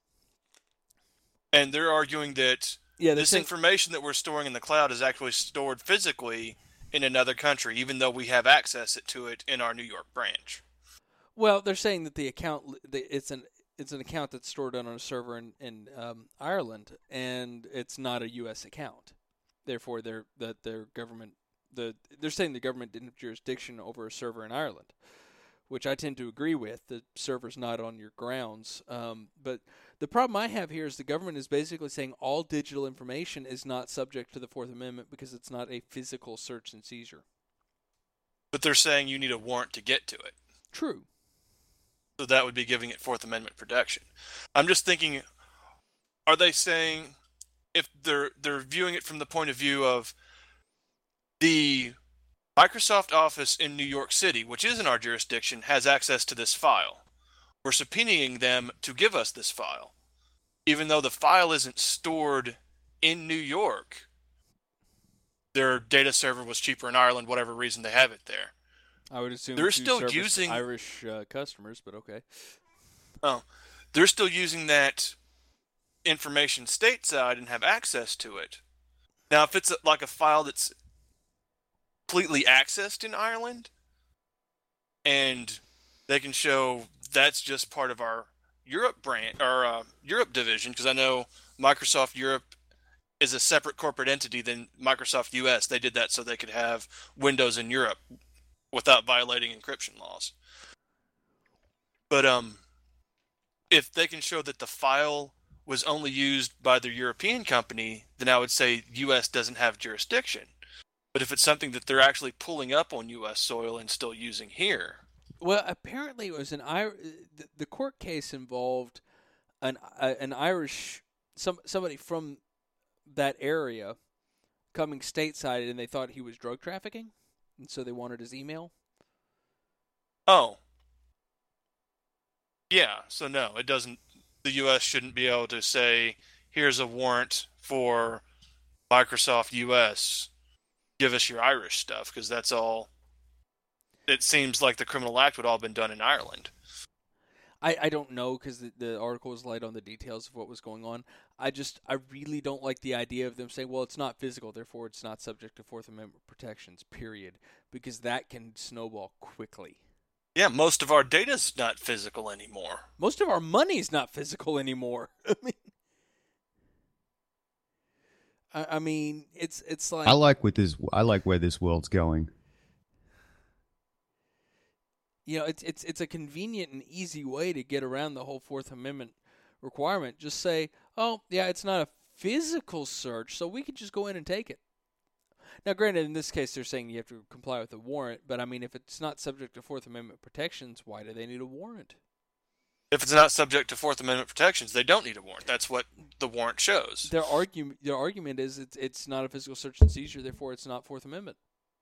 And they're arguing that yeah. They're this saying, information that we're storing in the cloud is actually stored physically in another country, even though we have access to it in our New York branch. well, they're saying that the account the, it's an it's an account that's stored on a server in in um, Ireland, and it's not a U S account. Therefore, they're that their government the they're saying the government didn't have jurisdiction over a server in Ireland, which I tend to agree with. The server's not on your grounds. Um, but the problem I have here is the government is basically saying all digital information is not subject to the Fourth Amendment because it's not a physical search and seizure. But they're saying you need a warrant to get to it. True. So that would be giving it Fourth Amendment protection. I'm just thinking, are they saying if they're they're viewing it from the point of view of the Microsoft office in New York City, which is in our jurisdiction, has access to this file. We're subpoenaing them to give us this file, even though the file isn't stored in New York. Their data server was cheaper in Ireland, whatever reason they have it there. I would assume They're to still service using- Irish uh, customers, but okay. Oh, they're still using that information stateside and have access to it. Now, if it's like a file that's completely accessed in Ireland, and they can show that's just part of our Europe brand or uh, Europe division, because I know Microsoft Europe is a separate corporate entity than Microsoft U S. They did that so they could have Windows in Europe without violating encryption laws. But um, if they can show that the file was only used by the European company, then I would say U S doesn't have jurisdiction. But if it's something that they're actually pulling up on U S soil and still using here, Well, apparently it was an Ir- the, the court case involved an uh, an Irish some somebody from that area coming stateside, and they thought he was drug trafficking, and so they wanted his email. oh, yeah, so no, it doesn't. The U S shouldn't be able to say, here's a warrant for Microsoft U S. Give us your Irish stuff, because that's all. It seems like the criminal act would all have been done in Ireland. I, I don't know because the, the article was light on the details of what was going on. I just I really don't like the idea of them saying, well, it's not physical, therefore it's not subject to Fourth Amendment protections, period, because that can snowball quickly. Yeah, most of our data's not physical anymore. Most of our money's not physical anymore. I mean, I, I mean, it's it's like I like with this. I like where this world's going. you know, it's it's it's a convenient and easy way to get around the whole Fourth Amendment requirement. Just say, oh yeah, it's not a physical search, so we could just go in and take it. Now, granted, in this case, they're saying you have to comply with a warrant, but I mean, if it's not subject to Fourth Amendment protections, why do they need a warrant? If it's not subject to Fourth Amendment protections, they don't need a warrant. That's what the warrant shows. Their argument, their argument is it's it's not a physical search and seizure, therefore it's not Fourth Amendment.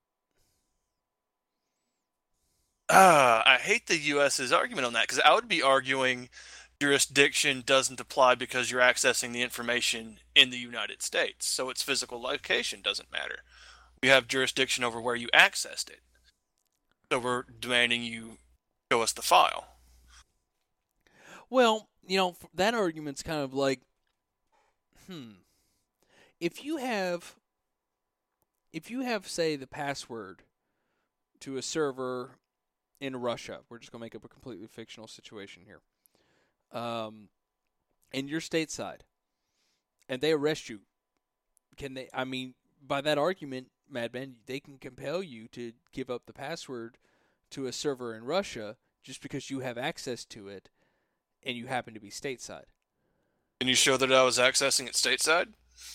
Ah, I hate the U S's argument on that, because I would be arguing jurisdiction doesn't apply because you're accessing the information in the United States, so its physical location doesn't matter. We have jurisdiction over where you accessed it, so we're demanding you show us the file. Well, you know, f- that argument's kind of like, hmm, if you have, if you have, say, the password to a server in Russia, we're just going to make up a completely fictional situation here. Um, and you're stateside, and they arrest you, can they? I mean, by that argument, Madman, they can compel you to give up the password to a server in Russia just because you have access to it, and you happen to be stateside. Can you show that I was accessing it stateside?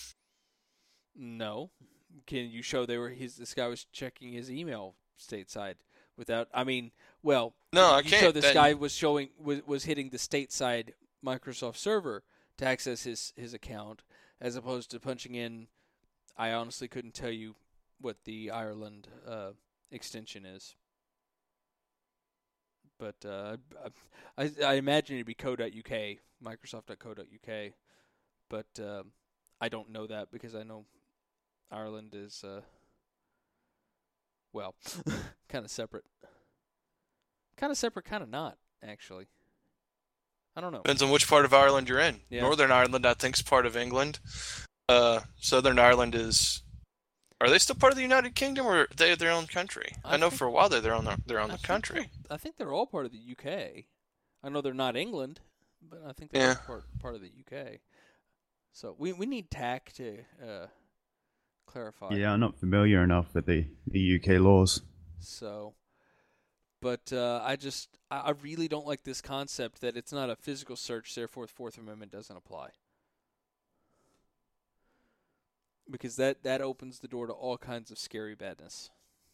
No. Can you show they were his? This guy was checking his email stateside without. I mean, well, No, I you can't. show this That- guy was showing was was hitting the stateside Microsoft server to access his his account, as opposed to punching in. I honestly couldn't tell you what the Ireland uh, extension is, but uh, I, I imagine it'd be co.uk, Microsoft dot co dot U K, but um, I don't know that because I know Ireland is, uh, well, kind of separate. Kind of separate, kind of not, actually. I don't know. Depends on which part of Ireland you're in. Yeah. Northern Ireland, I think, is part of England. Uh, Southern Ireland is. Are they still part of the United Kingdom, or are they their own country? I, I know think- for a while they're their own their own I think country. they're- I think they're all part of the U K. I know they're not England, but I think they're Yeah. all part, part of the U K. So we we need T A C to uh, clarify. Yeah, I'm not familiar enough with the, the U K laws. So, but uh, I just I, I really don't like this concept that it's not a physical search, therefore the Fourth Amendment doesn't apply. Because that, that opens the door to all kinds of scary badness.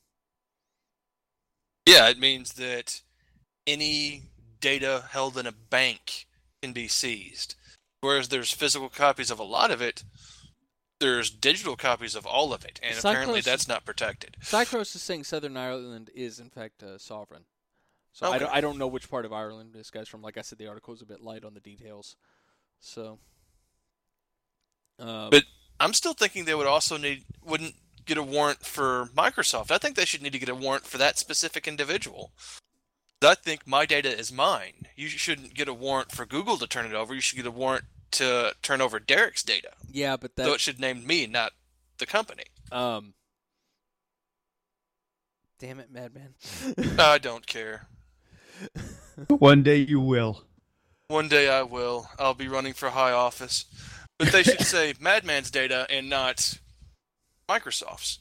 Yeah, it means that any data held in a bank can be seized. Whereas there's physical copies of a lot of it, there's digital copies of all of it, and Cyclos- apparently that's not protected. Cycros is saying Southern Ireland is in fact uh, sovereign. So I Okay. don't I don't know which part of Ireland this guy's from. Like I said, the article is a bit light on the details. So, um, But I'm still thinking they would also need wouldn't get a warrant for Microsoft. I think they should need to get a warrant for that specific individual. I think my data is mine. You shouldn't get a warrant for Google to turn it over. You should get a warrant to turn over Derek's data. yeah, but that So it should name me, not the company. um, damn it, Madman. I don't care. One day you will. One day I will. I'll be running for high office. But they should say Madman's data and not Microsoft's.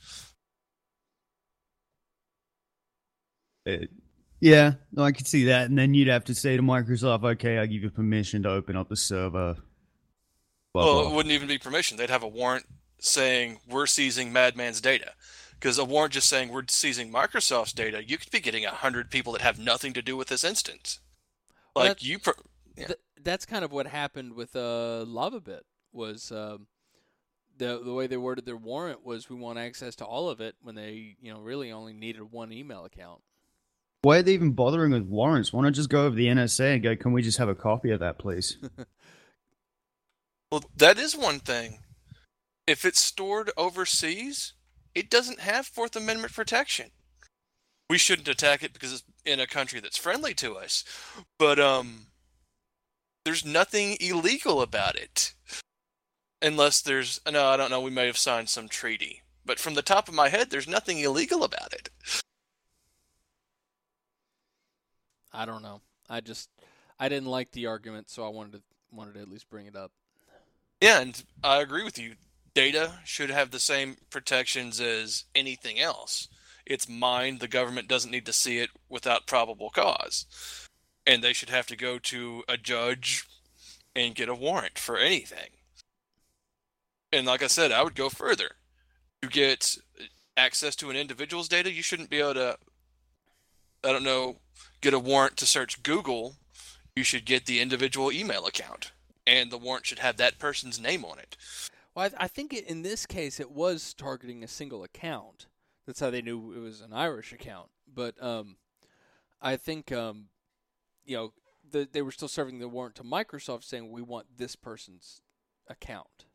Uh, yeah, no, I could see that. And then you'd have to say to Microsoft, okay, I give you permission to open up the server. Blah, Well, blah. it wouldn't even be permission. They'd have a warrant saying we're seizing Madman's data. Because a warrant just saying we're seizing Microsoft's data, you could be getting a hundred people that have nothing to do with this instance. Well, Like that's- you, per- yeah. Th- that's kind of what happened with uh, LavaBit. Was um, the the way they worded their warrant was we want access to all of it when they you know really only needed one email account. Why are they even bothering with warrants? Why not just go over the N S A and go, can we just have a copy of that, please? Well, that is one thing. If it's stored overseas, it doesn't have Fourth Amendment protection. We shouldn't attack it because it's in a country that's friendly to us. But um, there's nothing illegal about it. Unless there's... No, I don't know. We may have signed some treaty. But from the top of my head, there's nothing illegal about it. I don't know. I just I didn't like the argument, so I wanted to wanted to at least bring it up. Yeah, and I agree with you. Data should have the same protections as anything else. It's mine. The government doesn't need to see it without probable cause. And they should have to go to a judge and get a warrant for anything. And like I said, I would go further. To get access to an individual's data, you shouldn't be able to, I don't know, get a warrant to search Google. You should get the individual email account. And the warrant should have that person's name on it. Well, I, I think it, in this case it was targeting a single account. That's how they knew it was an Irish account. But um, I think um, you know the, they were still serving the warrant to Microsoft, saying we want this person's account.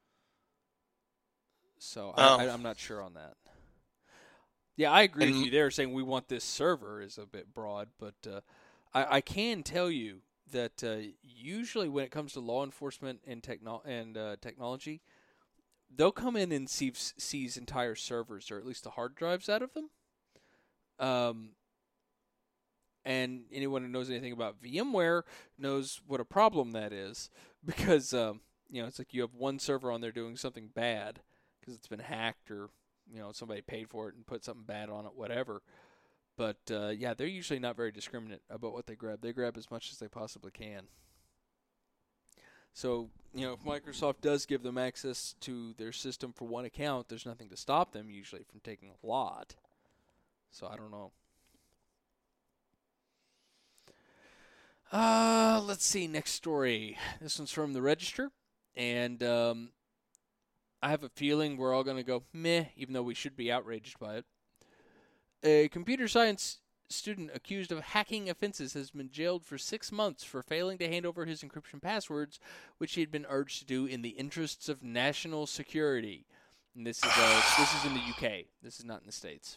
So Oh. I, I, I'm not sure on that. Yeah, I agree with And- you there. Saying we want this server is a bit broad, but uh, I, I can tell you that uh, usually when it comes to law enforcement and techno- and uh, technology, they'll come in and seize, seize entire servers, or at least the hard drives out of them. Um, and anyone who knows anything about VMware knows what a problem that is. because um, you know, it's like you have one server on there doing something bad because it's been hacked or you know somebody paid for it and put something bad on it, whatever. But uh, yeah, they're usually not very discriminate about what they grab. They grab as much as they possibly can. So, you know, if Microsoft does give them access to their system for one account, there's nothing to stop them usually from taking a lot. So I don't know. Uh, let's see, next story. This one's from the Register, and um, I have a feeling we're all going to go meh, even though we should be outraged by it. A computer science student accused of hacking offenses has been jailed for six months for failing to hand over his encryption passwords, which he had been urged to do in the interests of national security. And this is uh, this is in the U K. This is not in the States.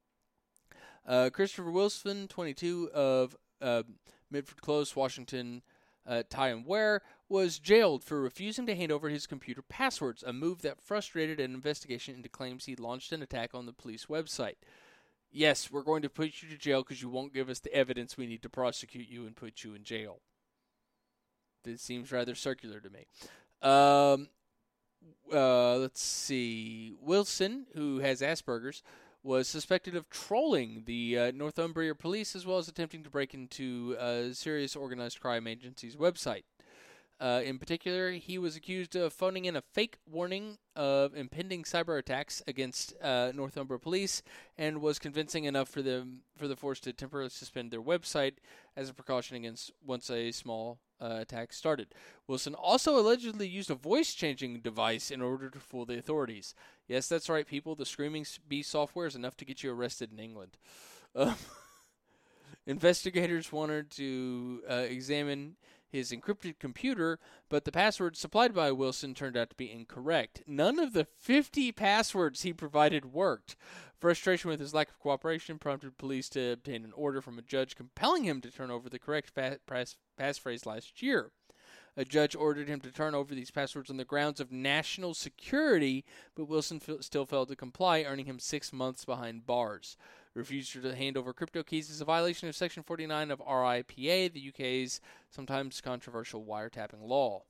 Uh, Christopher Wilson, twenty-two, of uh, Midford Close, Washington, uh, Time Ware, was jailed for refusing to hand over his computer passwords, a move that frustrated an investigation into claims he launched an attack on the police website. Yes, we're going to put you to jail because you won't give us the evidence we need to prosecute you and put you in jail. This seems rather circular to me. Um, uh, let's see. Wilson, who has Asperger's, was suspected of trolling the uh, Northumbria police as well as attempting to break into a serious organized crime agency's website. Uh, in particular, he was accused of phoning in a fake warning of impending cyber attacks against uh, Northumbria police and was convincing enough for them for the force to temporarily suspend their website as a precaution against once a small uh, attack started. Wilson also allegedly used a voice-changing device in order to fool the authorities. Yes, that's right, people. The Screaming Bee software is enough to get you arrested in England. Uh, investigators wanted to uh, examine his encrypted computer, but the passwords supplied by Wilson turned out to be incorrect. None of the fifty passwords he provided worked. Frustration with his lack of cooperation prompted police to obtain an order from a judge compelling him to turn over the correct fa- pass- passphrase last year. A judge ordered him to turn over these passwords on the grounds of national security, but Wilson f- still failed to comply, earning him six months behind bars. Refusal to hand over crypto keys is a violation of Section forty-nine of R I P A, the U K's sometimes controversial wiretapping law.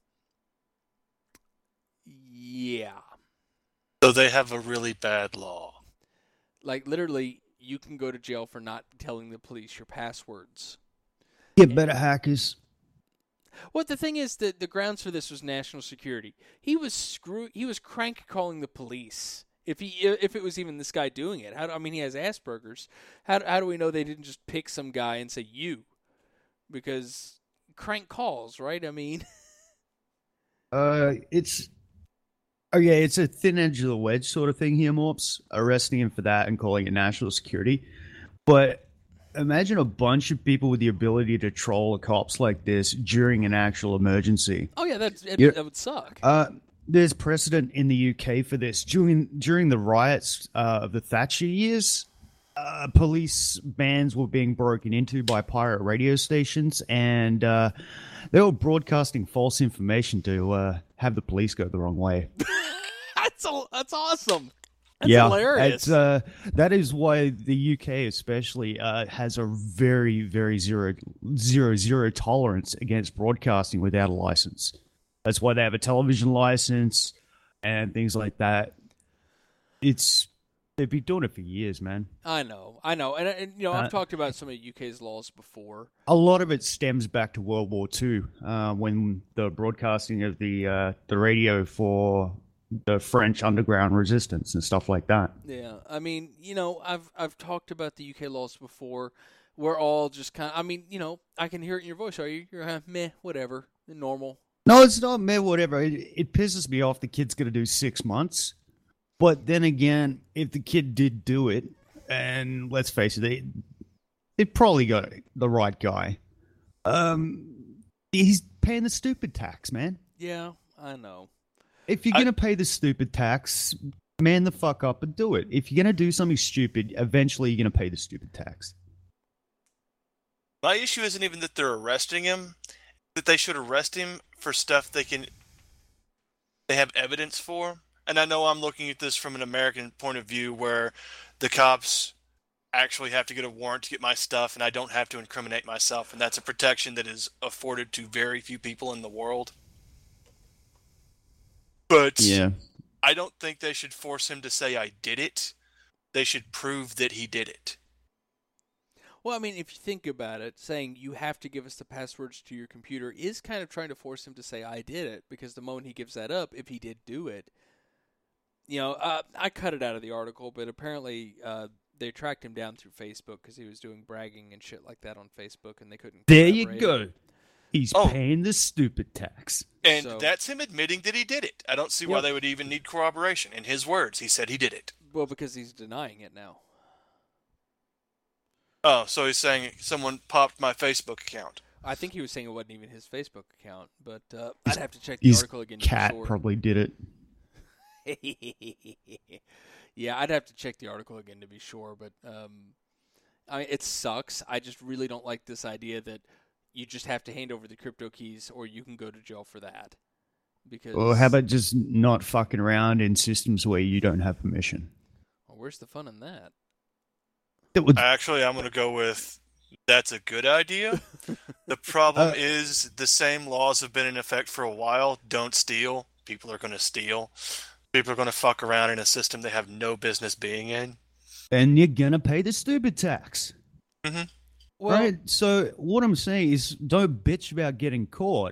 Yeah. So they have a really bad law. Like, literally, you can go to jail for not telling the police your passwords. Get better, hackers. Well, the thing is that the grounds for this was national security. He was screw. He was crank calling the police. If he, if it was even this guy doing it, how do, I mean, he has Asperger's. How how do we know they didn't just pick some guy and say you? Because crank calls, right? I mean, uh, it's okay. It's a thin edge of the wedge sort of thing here, Morps. Arresting him for that and calling it national security. But imagine a bunch of people with the ability to troll the cops like this during an actual emergency. Oh yeah, that that, Yeah. that would suck. Uh, there's precedent in the U K for this. During during the riots uh, of the Thatcher years, uh, police vans were being broken into by pirate radio stations, and uh, they were broadcasting false information to uh, have the police go the wrong way. that's a, that's awesome. That's yeah, hilarious. It's, uh, that is why the U K especially uh, has a very, very zero, zero, zero tolerance against broadcasting without a license. That's why they have a television license and things like that. It's they've been doing it for years, man. I know, I know, and, and you know, I've Uh, talked about some of U K's laws before. A lot of it stems back to World War Two, uh, when the broadcasting of the uh, the radio for the French underground resistance and stuff like that. Yeah, I mean, you know, I've I've talked about the U K laws before. We're all just kind of, I mean, you know, I can hear it in your voice. Are you? You're uh, meh, whatever, normal. No, it's not me, whatever. It, it pisses me off the kid's going to do six months. But then again, if the kid did do it, and let's face it, they, they probably got the right guy. Um, he's paying the stupid tax, man. Yeah, I know. If you're I- going to pay the stupid tax, man the fuck up and do it. If you're going to do something stupid, eventually you're going to pay the stupid tax. My issue isn't even that they're arresting him, that they should arrest him for stuff they can they have evidence for. And I know I'm looking at this from an American point of view where the cops actually have to get a warrant to get my stuff and I don't have to incriminate myself, and that's a protection that is afforded to very few people in the world. But Yeah. I don't think they should force him to say I did it. They should prove that he did it. Well, I mean, if you think about it, saying you have to give us the passwords to your computer is kind of trying to force him to say I did it, because the moment he gives that up, if he did do it, you know, uh, I cut it out of the article, but apparently uh, they tracked him down through Facebook because he was doing bragging and shit like that on Facebook, and they couldn't. There you corroborate go. it. He's Oh. paying the stupid tax. And So- that's him admitting that he did it. I don't see why Yep. they would even need corroboration. In his words, he said he did it. Well, because he's denying it now. Oh, so he's saying someone popped my Facebook account. I think he was saying it wasn't even his Facebook account, but uh, I'd have to check the His article again. cat to be sure. probably did it. Yeah, I'd have to check the article again to be sure, but um, I mean, it sucks. I just really don't like this idea that you just have to hand over the crypto keys or you can go to jail for that. Because Or how about just not fucking around in systems where you don't have permission? well, where's the fun in that? That would Actually, I'm going to go with that's a good idea. The problem Uh, is the same laws have been in effect for a while. Don't steal. People are going to steal. People are going to fuck around in a system they have no business being in. and you're gonna pay the stupid tax. Well, Right. So what I'm saying is, don't bitch about getting caught.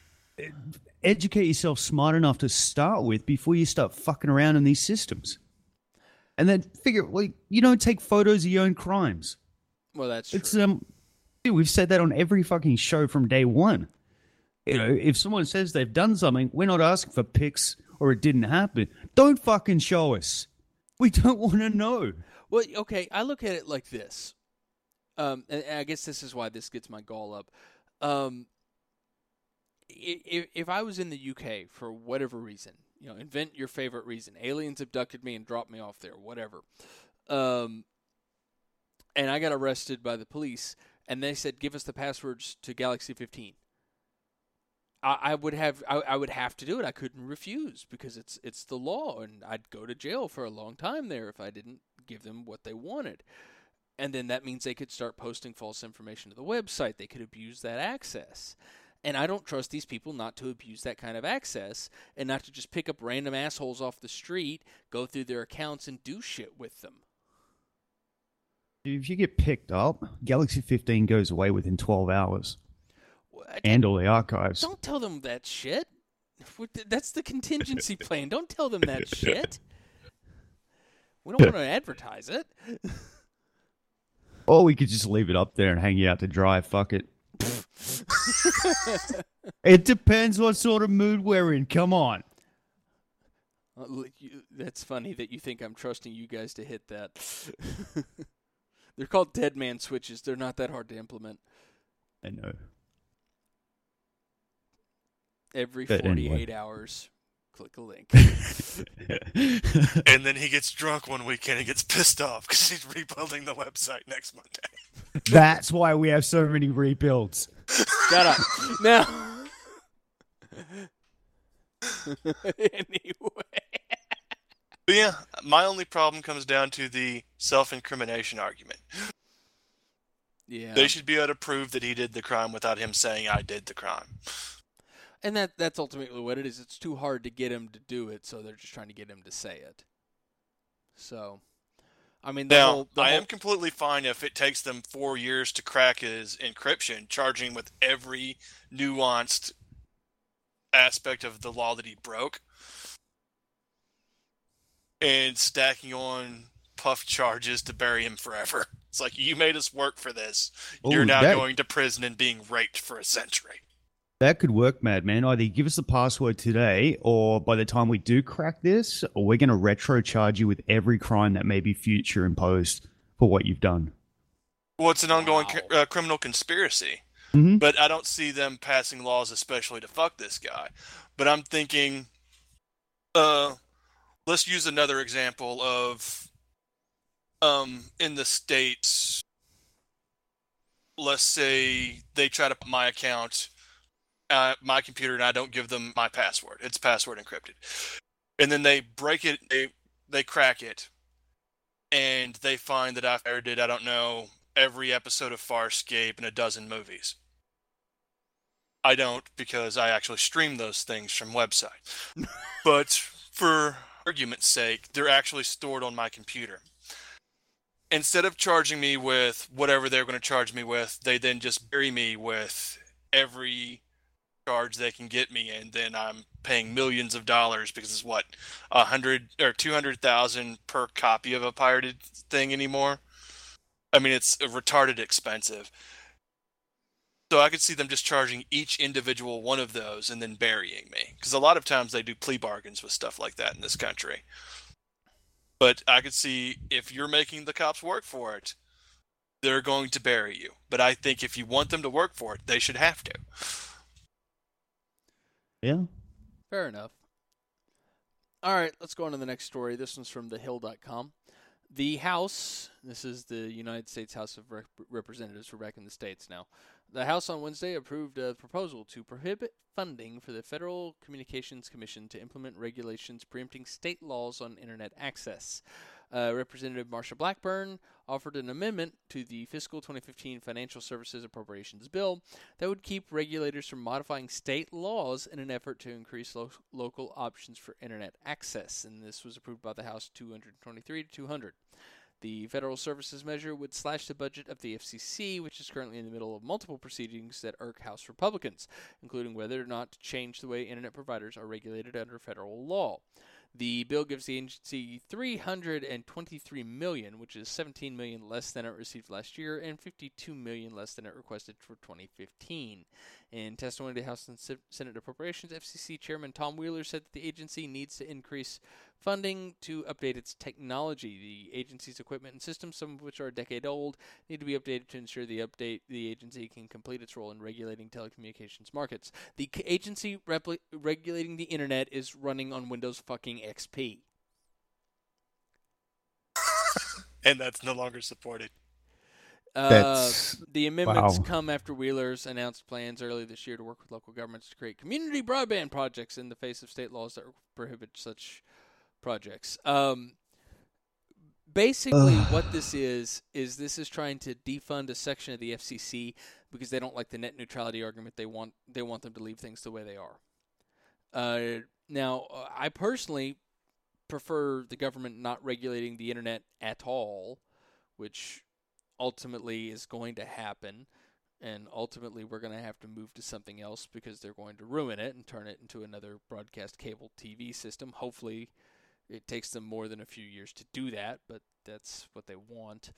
Educate yourself smart enough to start with before you start fucking around in these systems. And then figure, like, you don't take photos of your own crimes. well, that's true. It's um, dude, we've said that on every fucking show from day one. You know, if someone says they've done something, we're not asking for pics or it didn't happen. Don't fucking show us. We don't want to know. Well, okay, I look at it like this. Um, and and I guess this is why this gets my gall up. Um, if, if I was in the U K for whatever reason, you know, invent your favorite reason. Aliens abducted me and dropped me off there, whatever. Um, and I got arrested by the police, and they said, give us the passwords to Galaxy fifteen. I, I would have I, I would have to do it. I couldn't refuse because it's it's the law, and I'd go to jail for a long time there if I didn't give them what they wanted. And then that means they could start posting false information to the website. They could abuse that access. And I don't trust these people not to abuse that kind of access and not to just pick up random assholes off the street, go through their accounts, and do shit with them. If you get picked up, Galaxy fifteen goes away within twelve hours. What? And all the archives. Don't tell them that shit. That's the contingency plan. Don't tell them that shit. We don't want to advertise it. Or we could just leave it up there and hang you out to dry. Fuck it. It depends what sort of mood we're in. Come on. Uh, look, you- That's funny that you think I'm trusting you guys to hit that. They're called dead man switches. They're not that hard to implement. I know. Every But forty-eight anyway. hours, click a link. And then he gets drunk one weekend and gets pissed off because he's rebuilding the website next Monday. That's why we have so many rebuilds. Shut up. Now. Anyway. But yeah, my only problem comes down to the self-incrimination argument. Yeah. They should be able to prove that he did the crime without him saying, I did the crime. And that that's ultimately what it is. It's too hard to get him to do it, so they're just trying to get him to say it. So, I mean, the Now, whole, the I whole, am completely fine if it takes them four years to crack his encryption, charging with every nuanced aspect of the law that he broke, and stacking on puff charges to bury him forever. It's like, you made us work for this. You're Oh, now that- going to prison and being raped for a century. That could work, Madman. Either give us the password today, or by the time we do crack this, or we're going to retro charge you with every crime that may be future imposed for what you've done. Well, it's an ongoing Wow. cr- uh, criminal conspiracy. Mhm. But I don't see them passing laws especially to fuck this guy. But I'm thinking, uh, let's use another example of, um, in the States, let's say they try to put my account, uh, my computer, and I don't give them my password. It's password encrypted. And then they break it, they, they crack it, and they find that I've did, I don't know, every episode of Farscape and a dozen movies. I don't, because I actually stream those things from websites. But for argument's sake, they're actually stored on my computer. Instead of charging me with whatever they're going to charge me with, they then just bury me with every charge they can get me, and then I'm paying millions of dollars because it's what, a hundred or two hundred thousand per copy of a pirated thing anymore. I mean, it's retarded expensive. So I could see them just charging each individual one of those and then burying me, because a lot of times they do plea bargains with stuff like that in this country. But I could see if you're making the cops work for it, they're going to bury you. But I think if you want them to work for it, they should have to. Yeah. Fair enough. All right, let's go on to the next story. This one's from the hill dot com. The House, this is the United States House of Rep- Representatives, we're back in the States now. The House on Wednesday approved a proposal to prohibit funding for the Federal Communications Commission to implement regulations preempting state laws on Internet access. Uh, Representative Marsha Blackburn offered an amendment to the fiscal twenty fifteen Financial Services Appropriations Bill that would keep regulators from modifying state laws in an effort to increase lo- local options for Internet access. And this was approved by the House two twenty-three to two hundred. The federal services measure would slash the budget of the F C C, which is currently in the middle of multiple proceedings that irk House Republicans, including whether or not to change the way Internet providers are regulated under federal law. The bill gives the agency three hundred twenty-three million dollars, which is seventeen million dollars less than it received last year and fifty-two million dollars less than it requested for twenty fifteen. In testimony to House and Senate Appropriations, F C C Chairman Tom Wheeler said that the agency needs to increase funding to update its technology. The agency's equipment and systems, some of which are a decade old, need to be updated to ensure the update the agency can complete its role in regulating telecommunications markets. The agency repli- regulating the internet is running on Windows fucking X P. And that's no longer supported. Uh, That's- the amendments wow. come after Wheeler's announced plans early this year to work with local governments to create community broadband projects in the face of state laws that prohibit such projects. Um, basically, Ugh. what this is, is this is trying to defund a section of the F C C because they don't like the net neutrality argument. They want they want them to leave things the way they are. Uh, now, I personally prefer the government not regulating the internet at all, which ultimately is going to happen, and ultimately we're going to have to move to something else because they're going to ruin it and turn it into another broadcast cable T V system. Hopefully it takes them more than a few years to do that, but that's what they want.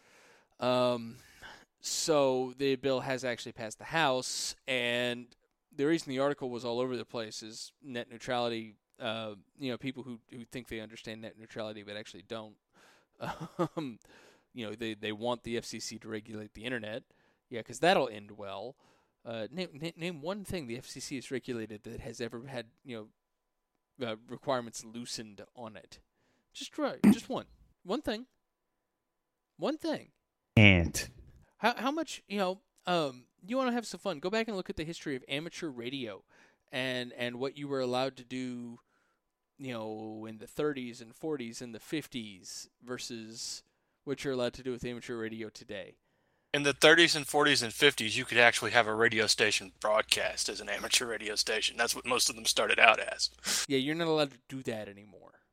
Um, so the bill has actually passed the House, and the reason the article was all over the place is net neutrality. Uh, you know, people who, who think they understand net neutrality but actually don't. Um, You know, they, they want the F C C to regulate the internet. Yeah, because that'll end well. Uh, name, name name one thing the F C C has regulated that has ever had, you know, uh, requirements loosened on it. Just try, just one, one thing, one thing. Can't. How how much, you know? Um, you want to have some fun? Go back and look at the history of amateur radio, and and what you were allowed to do, you know, in the thirties and forties and the fifties versus what you're allowed to do with amateur radio today. In the thirties and forties and fifties, you could actually have a radio station broadcast as an amateur radio station. That's what most of them started out as. Yeah, you're not allowed to do that anymore.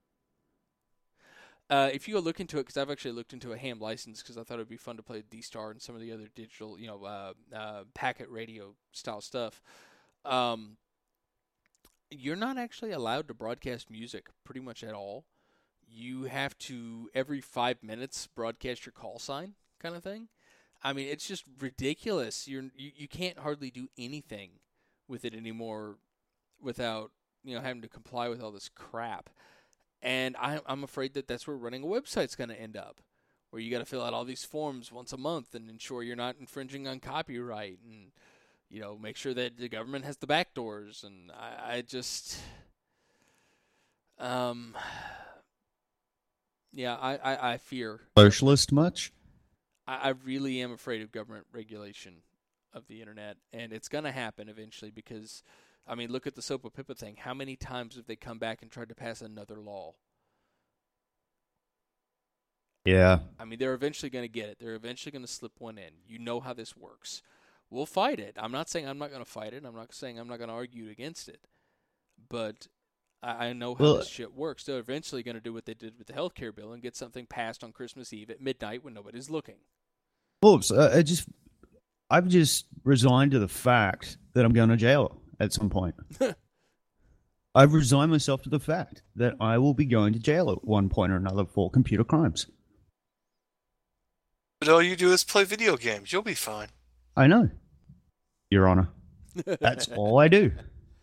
Uh, if you go look into it, because I've actually looked into a ham license because I thought it would be fun to play D-Star and some of the other digital, you know, uh, uh, packet radio style stuff. Um, you're not actually allowed to broadcast music pretty much at all. You have to, every five minutes, broadcast your call sign kind of thing. I mean, it's just ridiculous. You're, you you can't hardly do anything with it anymore without, you know, having to comply with all this crap. And I, I'm afraid that that's where running a website's going to end up, where you got to fill out all these forms once a month and ensure you're not infringing on copyright and, you know, make sure that the government has the back doors. And I, I just... Um... Yeah, I, I, I fear. Socialist much? I, I really am afraid of government regulation of the internet, and it's going to happen eventually because, I mean, look at the Sopa Pippa thing. How many times have they come back and tried to pass another law? Yeah. I mean, they're eventually going to get it. They're eventually going to slip one in. You know how this works. we'll fight it. I'm not saying I'm not going to fight it. I'm not saying I'm not going to argue against it. But I, I know how Well, this shit works. They're eventually going to do what they did with the health care bill and get something passed on Christmas Eve at midnight when nobody's looking. Oops, uh, I just, I've just resigned to the fact that I'm going to jail at some point. I've resigned myself to the fact that I will be going to jail at one point or another for computer crimes. But all you do is play video games. You'll be fine. I know, Your Honor. That's all I do.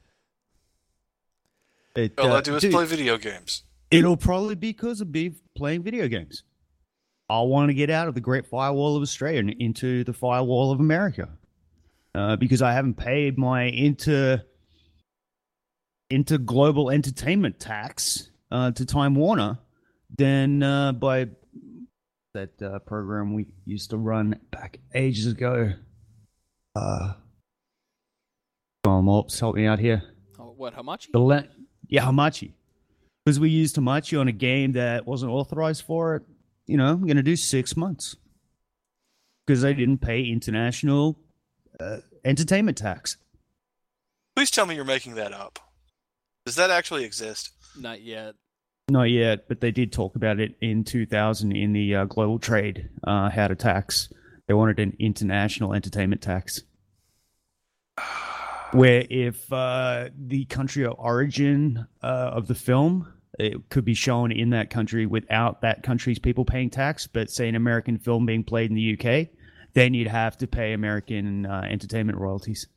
It, All uh, I do is dude, play video games. It'll probably be because of me playing video games. I want to get out of the Great Firewall of Australia and into the Firewall of America, uh, because I haven't paid my inter interglobal entertainment tax uh, to Time Warner. Then uh, by that uh, program we used to run back ages ago. Uh, come on, Morps, help me out here. Oh, what, Hamachi? The le- yeah, Hamachi. Because we used Hamachi on a game that wasn't authorized for it. You know, I'm going to do six months. Because they didn't pay international uh, entertainment tax. Please tell me you're making that up. Does that actually exist? Not yet. Not yet, but they did talk about it in two thousand in the uh, Global Trade, uh, how to tax. They wanted an international entertainment tax. Where if uh, the country of origin uh, of the film, it could be shown in that country without that country's people paying tax, but say an American film being played in the U K, then you'd have to pay American uh, entertainment royalties.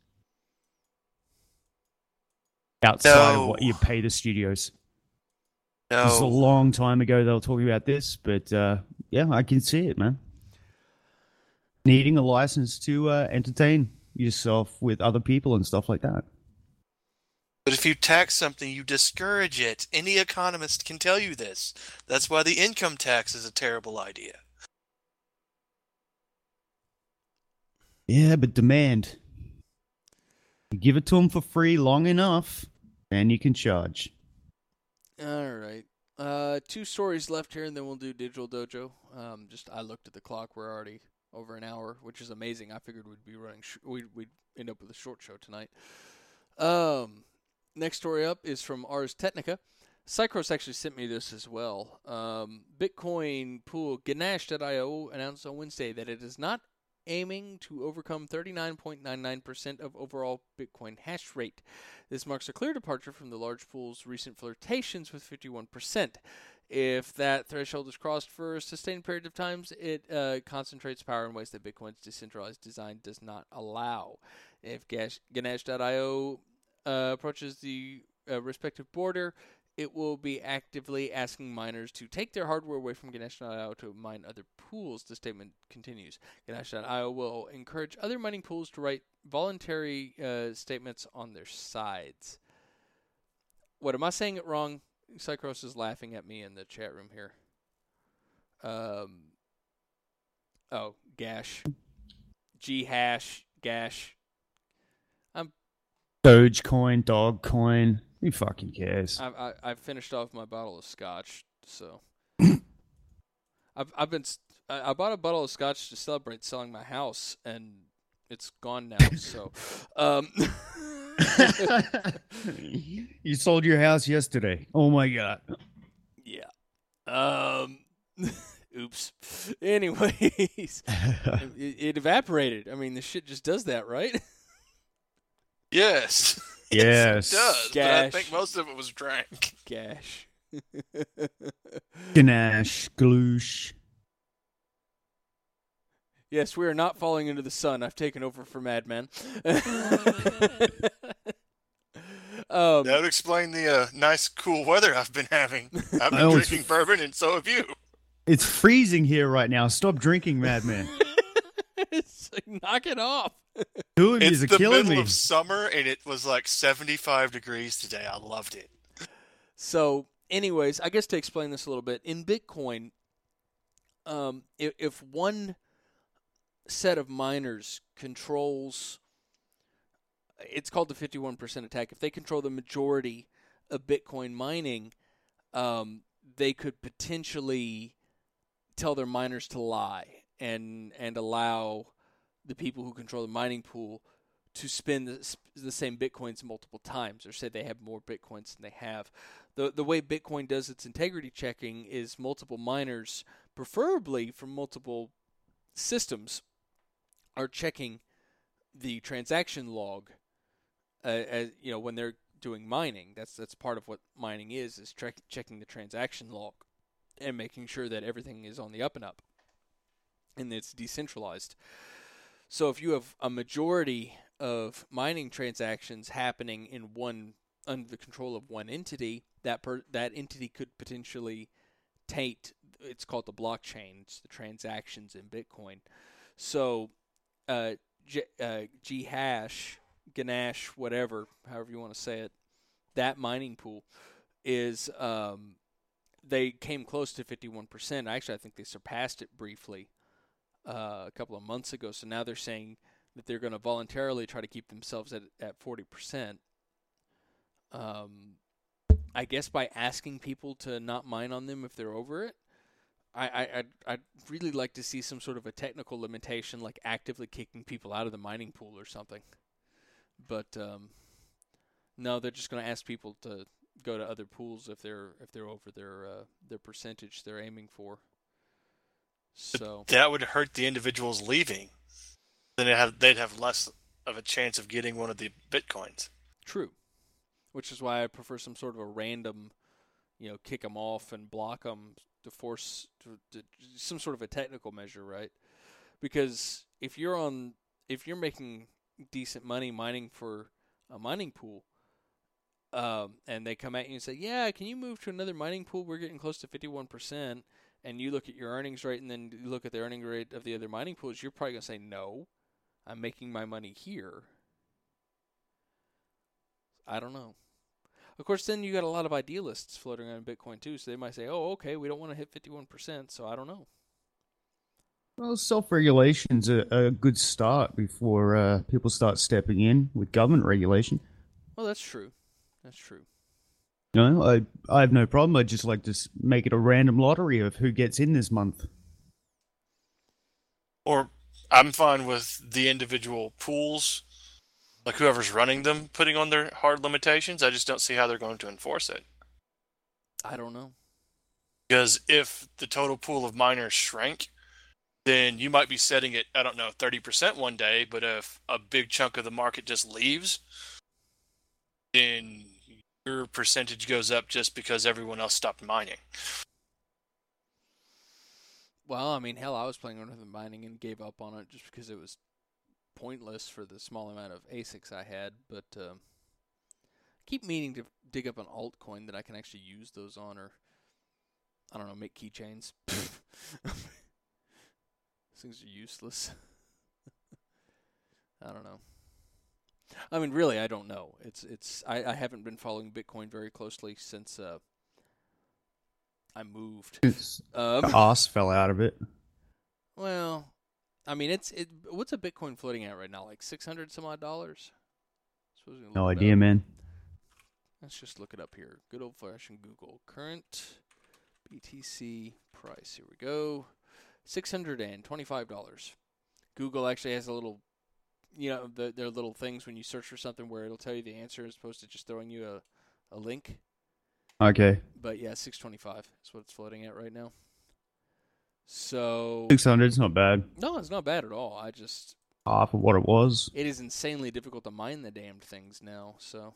Outside No. of what you pay the studios. No. This is a long time ago they were talking about this, but uh, yeah, I can see it, man. Needing a license to uh, entertain yourself with other people and stuff like that. But if you tax something, you discourage it. Any economist can tell you this. That's why the income tax is a terrible idea. Yeah, but demand. You give it to them for free long enough, and you can charge. All right. Uh, two stories left here, and then we'll do Digital Dojo. Um, just I looked at the clock; we're already over an hour, which is amazing. I figured we'd be running. Sh- we'd we'd end up with a short show tonight. Um, next story up is from Ars Technica. Cycros actually sent me this as well. Um, Bitcoin pool Ganache dot i o announced on Wednesday that it is not aiming to overcome thirty-nine point nine nine percent of overall Bitcoin hash rate. This marks a clear departure from the large pool's recent flirtations with fifty-one percent. If that threshold is crossed for a sustained period of times, it uh, concentrates power in ways that Bitcoin's decentralized design does not allow. If Ganache dot i o uh, approaches the uh, respective border, it will be actively asking miners to take their hardware away from Ganache dot i o to mine other pools, the statement continues. Ganache dot i o will encourage other mining pools to write voluntary uh, statements on their sides. What, am I saying it wrong? Cycros is laughing at me in the chat room here. Um. Oh, Gash. G-hash, Gash. I'm... Dogecoin, Dogcoin. Who fucking cares? I, I I finished off my bottle of scotch, so I've I've been I, I bought a bottle of scotch to celebrate selling my house, and it's gone now. So, um, You sold your house yesterday. Oh my god. yeah. Um, oops. Anyways, it, it evaporated. I mean, the shit just does that, right? Yes. Yes. It does, but I Gash. think most of it was drank. Gash. Ganache, gloosh. Yes, we are not falling into the sun. I've taken over for Madman. um, That would explain the uh, nice, cool weather I've been having. I've been I always- drinking bourbon, and so have you. It's freezing here right now. Stop drinking, madman. it's like, knock it off. Two of It's you are the killing middle me. of summer, and it was like seventy-five degrees today. I loved it. So, anyways, I guess to explain this a little bit, in Bitcoin, um, if, if one set of miners controls, it's called the fifty-one percent attack. If they control the majority of Bitcoin mining, um, they could potentially tell their miners to lie and and allow the people who control the mining pool to spend the, the same Bitcoins multiple times, or say they have more Bitcoins than they have. The the way Bitcoin does its integrity checking is multiple miners, preferably from multiple systems, are checking the transaction log, uh, as you know, when they're doing mining. That's that's part of what mining is, is check, checking the transaction log and making sure that everything is on the up and up and it's decentralized. So if you have a majority of mining transactions happening in one under the control of one entity, that per, that entity could potentially taint. It's called the blockchain. It's the transactions in Bitcoin. So uh, G, uh, Ghash, Ganache, whatever, however you want to say it, that mining pool is um, they came close to fifty-one percent. Actually, I think they surpassed it briefly uh, a couple of months ago. So now they're saying that they're going to voluntarily try to keep themselves at at forty percent. Um, I guess by asking people to not mine on them if they're over it. I, I, I'd, I'd really like to see some sort of a technical limitation, like actively kicking people out of the mining pool or something. But um, no, they're just going to ask people to go to other pools if they're if they're over their uh, their percentage they're aiming for. So But that would hurt the individuals leaving. Then they'd have, they'd have less of a chance of getting one of the Bitcoins. True, which is why I prefer some sort of a random, you know, kick them off and block them to force to, to, some sort of a technical measure, right? Because if you're on, if you're making decent money mining for a mining pool, um, and they come at you and say, "Yeah, can you move to another mining pool? We're getting close to fifty-one percent," and you look at your earnings rate and then you look at the earning rate of the other mining pools, you're probably gonna say, "No, I'm making my money here." I don't know. Of course, then you got a lot of idealists floating around Bitcoin too, so they might say, "Oh, okay, we don't want to hit fifty-one percent," so I don't know. Well, self-regulation's a, a good start before uh, people start stepping in with government regulation. Well, that's true. That's true. You know, I I have no problem. I'd just like to s- make it a random lottery of who gets in this month. Or I'm fine with the individual pools, like whoever's running them, putting on their hard limitations. I just don't see how they're going to enforce it. I don't know. Because if the total pool of miners shrank, then you might be setting it, I don't know, thirty percent one day, but if a big chunk of the market just leaves, then your percentage goes up just because everyone else stopped mining. Well, I mean, hell, I was playing around with mining and gave up on it just because it was pointless for the small amount of A S I Cs I had. But um, I keep meaning to dig up an altcoin that I can actually use those on, or I don't know, make keychains. These things are useless. I don't know. I mean, really, I don't know. It's it's. I, I haven't been following Bitcoin very closely since uh, I moved. It's, Um, the arse fell out of it. well, I mean, it's it. What's a Bitcoin floating at right now? Like six hundred some odd dollars. Suppose we can No look it idea, up. man. Let's just look it up here. Good old fashioned Google. Current B T C price. Here we go. Six hundred and twenty-five dollars. Google actually has a little, you know, the, their little things when you search for something where it'll tell you the answer as opposed to just throwing you a, a link. Okay, But yeah, six twenty-five is what it's floating at right now. So six hundred's not bad. no, it's not bad at all. I just Half of what it was. it is insanely difficult to mine the damned things now. So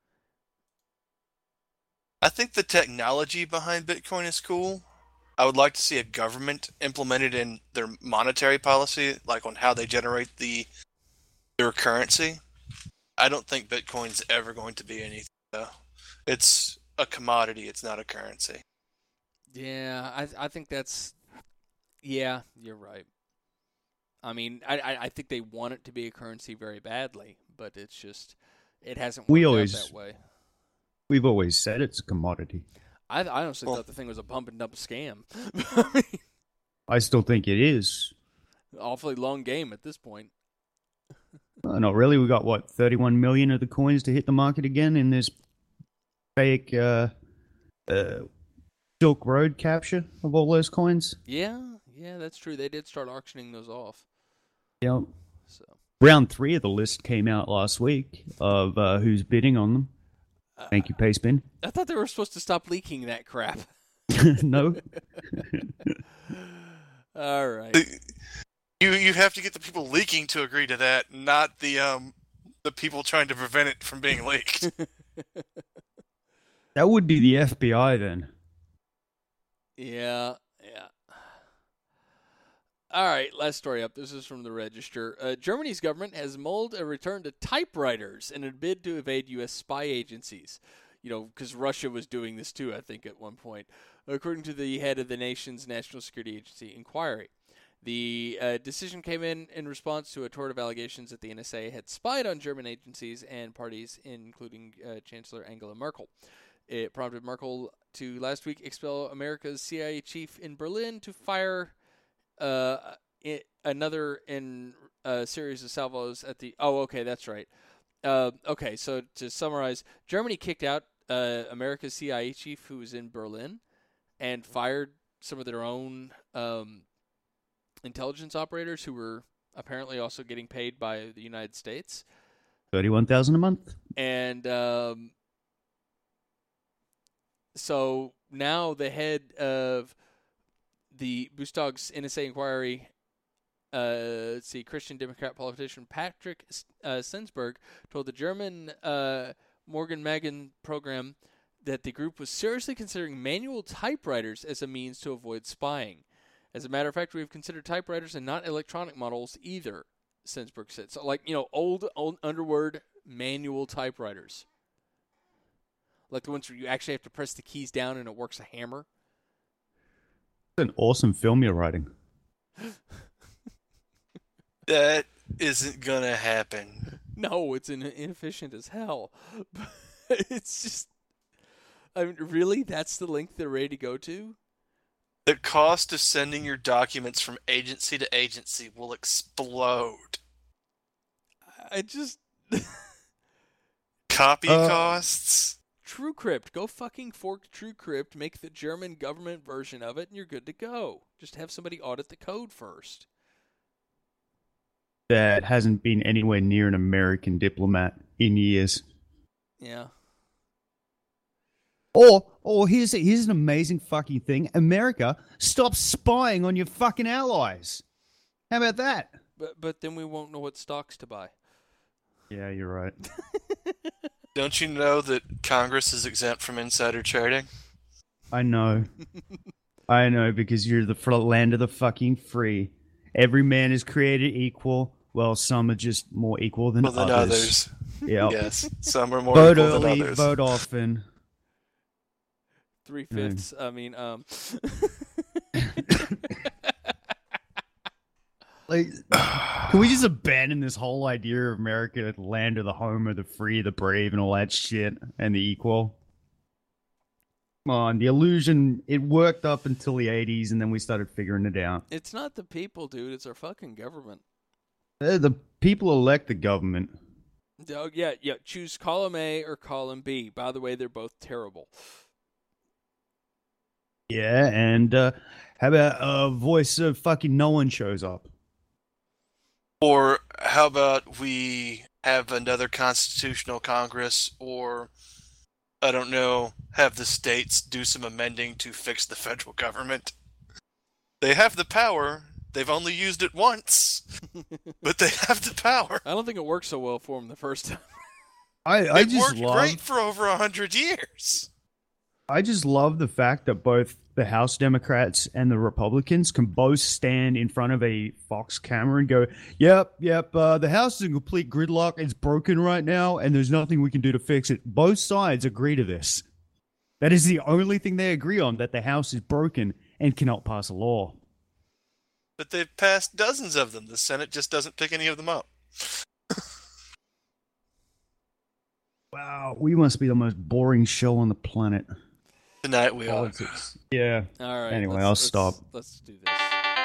I think the technology behind Bitcoin is cool. I would like to see a government implement it in their monetary policy, like on how they generate the their currency. I don't think Bitcoin's ever going to be anything, though. It's a commodity, it's not a currency. yeah, I I think that's yeah, you're right. I mean, I, I I think they want it to be a currency very badly, but it's just it hasn't worked We out always- that way. We've always said it's a commodity. I I honestly Well- thought the thing was a pump and dump scam. I mean, I still think it is. awfully long game at this point. Uh, not really. We got what thirty-one million of the coins to hit the market again in this fake uh, uh, Silk Road capture of all those coins. Yeah, yeah, that's true. They did start auctioning those off. Yep. So Round three of the list came out last week of uh, who's bidding on them. Thank you, Pastebin. I thought they were supposed to stop leaking that crap. No. All right. You you have to get the people leaking to agree to that, not the um the people trying to prevent it from being leaked. That would be the F B I then. Yeah, yeah. All right, last story up. This is from the Register. Uh, Germany's government has mulled a return to typewriters in a bid to evade U S spy agencies. You know, because Russia was doing this too, I think, at one point. According to the head of the nation's National Security Agency inquiry. The uh, decision came in in response to a torrent of allegations that the N S A had spied on German agencies and parties, including uh, Chancellor Angela Merkel. It prompted Merkel to last week expel America's C I A chief in Berlin to fire uh, it, another in a series of salvos at the... Oh, okay, that's right. Uh, okay, so to summarize, Germany kicked out uh, America's C I A chief who was in Berlin and fired some of their own um, intelligence operators who were apparently also getting paid by the United States. thirty-one thousand dollars a month. And... Um, So now the head of the Bundestag's N S A inquiry, uh, let's see, Christian Democrat politician Patrick uh, Sensberg told the German uh, Morgan Magan program that the group was seriously considering manual typewriters as a means to avoid spying. As a matter of fact, we have considered typewriters and not electronic models either, Sensberg said. So, like, you know, old, old underword manual typewriters. Like the ones where you actually have to press the keys down and it works a hammer. An awesome film you're writing. That isn't gonna happen. No, it's in, inefficient as hell. It's just, I mean, really? That's the link they're ready to go to? The cost of sending your documents from agency to agency will explode. I just... Copy Uh, costs? TrueCrypt. Go fucking fork TrueCrypt, make the German government version of it, and you're good to go. Just have somebody audit the code first. That hasn't been anywhere near an American diplomat in years. Yeah. Or, or here's here's an amazing fucking thing. America, stop spying on your fucking allies. How about that? But but then we won't know what stocks to buy. Yeah, you're right. Don't you know that Congress is exempt from insider trading? I know. I know, because you're the fr- land of the fucking free. Every man is created equal. Well, some are just more equal than Well, than others. others. Yeah. Yes, some are more Vote equal early, than others. vote often. Three fifths. I mean, um. Like, can we just abandon this whole idea of America, the land of the home of the free, the brave, and all that shit, and the equal? Come on, the illusion, it worked up until the eighties, and then we started figuring it out. It's not the people, dude. It's our fucking government. Uh, The people elect the government. Oh, yeah, yeah. Choose column A or column B. By the way, they're both terrible. Yeah, and uh, how about a voice of fucking no one shows up? Or how about we have another constitutional Congress, or, I don't know, have the states do some amending to fix the federal government? They have the power. They've only used it once, but they have the power. I don't think it worked so well for them the first time. I, I It just worked love, great for over a hundred years. I just love the fact that both the House Democrats and the Republicans can both stand in front of a Fox camera and go, "Yep, yep, uh, the House is in complete gridlock. It's broken right now, and there's nothing we can do to fix it." Both sides agree to this. That is the only thing they agree on, that the House is broken and cannot pass a law. But they've passed dozens of them. The Senate just doesn't pick any of them up. Wow, we must be the most boring show on the planet. Tonight we are. Politics. Yeah. All right. Anyway, let's- I'll let's- stop. Let's do this.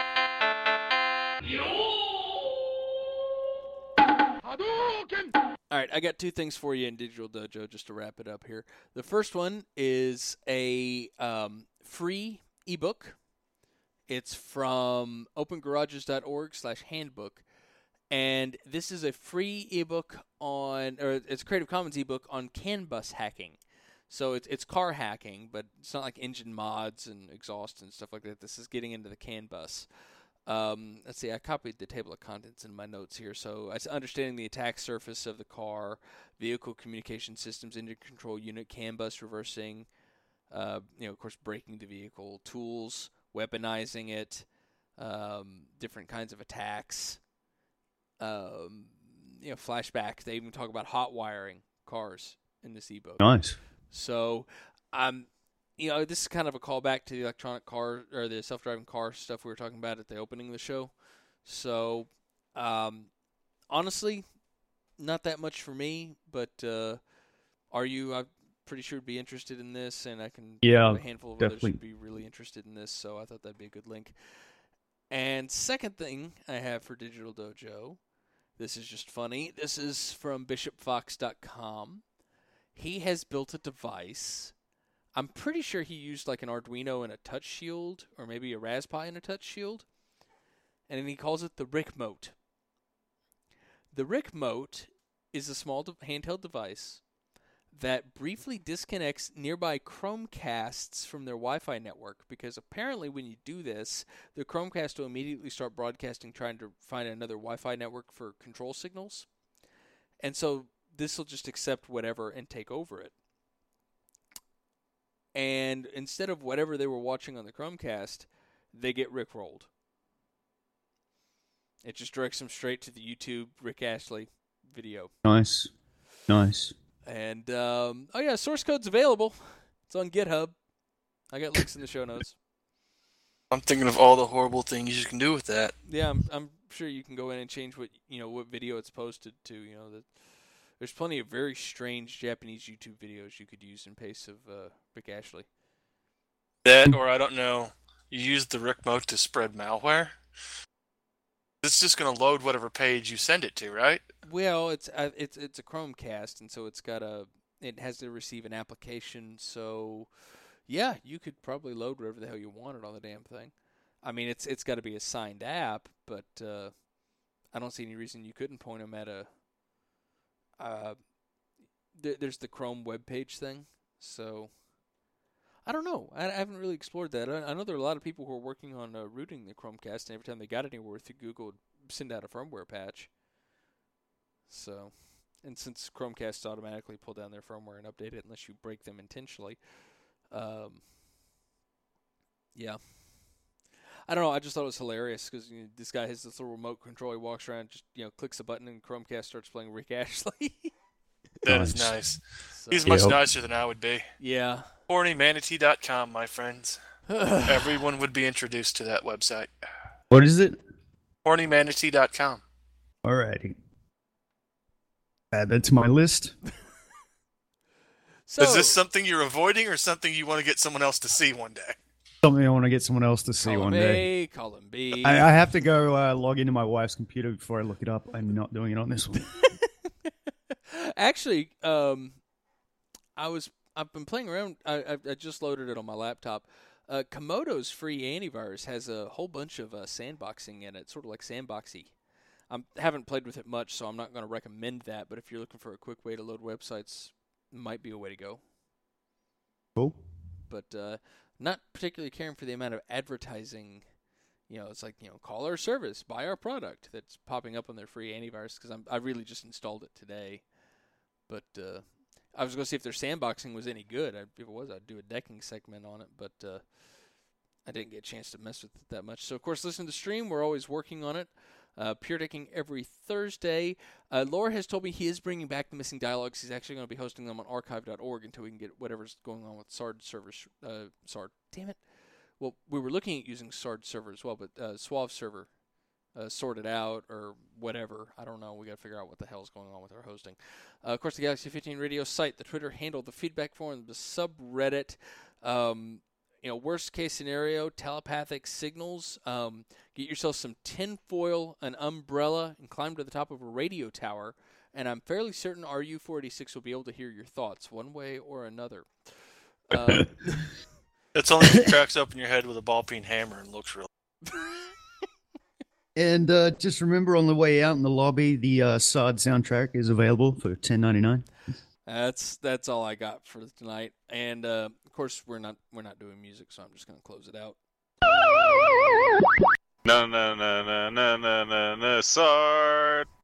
All right, I got two things for you in Digital Dojo just to wrap it up here. The first one is a um, free ebook. It's from opengarages dot org slash handbook. And this is a free ebook on, or it's a Creative Commons ebook on CAN bus hacking. So it's it's car hacking, but it's not like engine mods and exhaust and stuff like that. This is getting into the CAN bus. Um, let's see, I copied the table of contents in my notes here. So it's understanding the attack surface of the car, vehicle communication systems, engine control unit, CAN bus reversing, uh, you know, of course, braking the vehicle, tools, weaponizing it, um, different kinds of attacks. Um, you know, flashback. They even talk about hot wiring cars in this ebook. Nice. So, um, you know, this is kind of a callback to the electronic car or the self-driving car stuff we were talking about at the opening of the show. So, um, honestly, not that much for me. But uh, are you? I'm pretty sure would be interested in this, and I can yeah, have a handful of definitely. others would be really interested in this. So I thought that'd be a good link. And second thing I have for Digital Dojo. This is just funny. This is from bishop fox dot com. He has built a device. I'm pretty sure he used like an Arduino and a touch shield, or maybe a Raspberry and a touch shield. And then he calls it the RICmote. The RICmote is a small de- handheld device that briefly disconnects nearby Chromecasts from their Wi-Fi network, because apparently when you do this, the Chromecast will immediately start broadcasting, trying to find another Wi-Fi network for control signals. And so this will just accept whatever and take over it. And instead of whatever they were watching on the Chromecast, they get rickrolled. It just directs them straight to the YouTube Rick Astley video. Nice. Nice. And, um, oh yeah, source code's available. It's on GitHub. I got links in the show notes. I'm thinking of all the horrible things you can do with that. Yeah, I'm, I'm sure you can go in and change what, you know, what video it's posted to. You know, that there's plenty of very strange Japanese YouTube videos you could use in place of uh, Rick Astley. That, or I don't know, you use the RICmote to spread malware? It's just going to load whatever page you send it to, right? Well, it's uh, it's it's a Chromecast, and so it's got a it has to receive an application. So, yeah, you could probably load whatever the hell you wanted on the damn thing. I mean, it's it's got to be a signed app, but uh, I don't see any reason you couldn't point them at a. Uh, th- there's the Chrome web page thing, so I don't know. I, I haven't really explored that. I, I know there are a lot of people who are working on uh, rooting the Chromecast, and every time they got anywhere through Google, would send out a firmware patch. So, and since Chromecasts automatically pull down their firmware and update it unless you break them intentionally, um, yeah. I don't know. I just thought it was hilarious because you know, this guy has this little remote control. He walks around, just you know, clicks a button, and Chromecast starts playing Rick Astley. That is Nice. nice. So, He's much Yep. nicer than I would be. yeah. horny manatee dot com, my friends. Everyone would be introduced to that website. What is it? horny manatee dot com. Alrighty. Add that to my list. So, Is this something you're avoiding or something you want to get someone else to see one day? Something I want to get someone else to see column one A, day. column B. I, I have to go uh, log into my wife's computer before I look it up. I'm not doing it on this one. Actually, um, I was I've been playing around. I I, I just loaded it on my laptop. Uh, Komodo's free antivirus has a whole bunch of uh, sandboxing in it, sort of like Sandboxy. I haven't played with it much, so I'm not going to recommend that. But if you're looking for a quick way to load websites, it might be a way to go. Cool. But uh, not particularly caring for the amount of advertising. You know, it's like, you know, call our service, buy our product that's popping up on their free antivirus because I really just installed it today. But uh, I was going to see if their sandboxing was any good. I, if it was, I'd do a decking segment on it, but uh, I didn't get a chance to mess with it that much. So, of course, listen to the stream. We're always working on it. Uh, Pure Decking every Thursday. Uh, Laura has told me he is bringing back the missing dialogues. He's actually going to be hosting them on archive dot org until we can get whatever's going on with S A R D servers. Uh, S A R D. Damn it. Well, we were looking at using S A R D server as well, but uh, Suave server uh, sorted out or whatever. I don't know. We got to figure out what the hell is going on with our hosting. Uh, of course, the Galaxy fifteen Radio site, the Twitter handle, the feedback forum, the subreddit. Um, you know, worst case scenario, telepathic signals. Um, get yourself some tinfoil, an umbrella, and climb to the top of a radio tower. And I'm fairly certain R U four eighty-six will be able to hear your thoughts one way or another. Uh, It's only if it cracks open your head with a ball peen hammer and looks real. And uh, just remember, on the way out in the lobby, the uh, S O D soundtrack is available for ten ninety-nine. That's that's all I got for tonight. And uh, of course, we're not we're not doing music, so I'm just gonna close it out. No, no, no, no, no, no, no, no, Sard.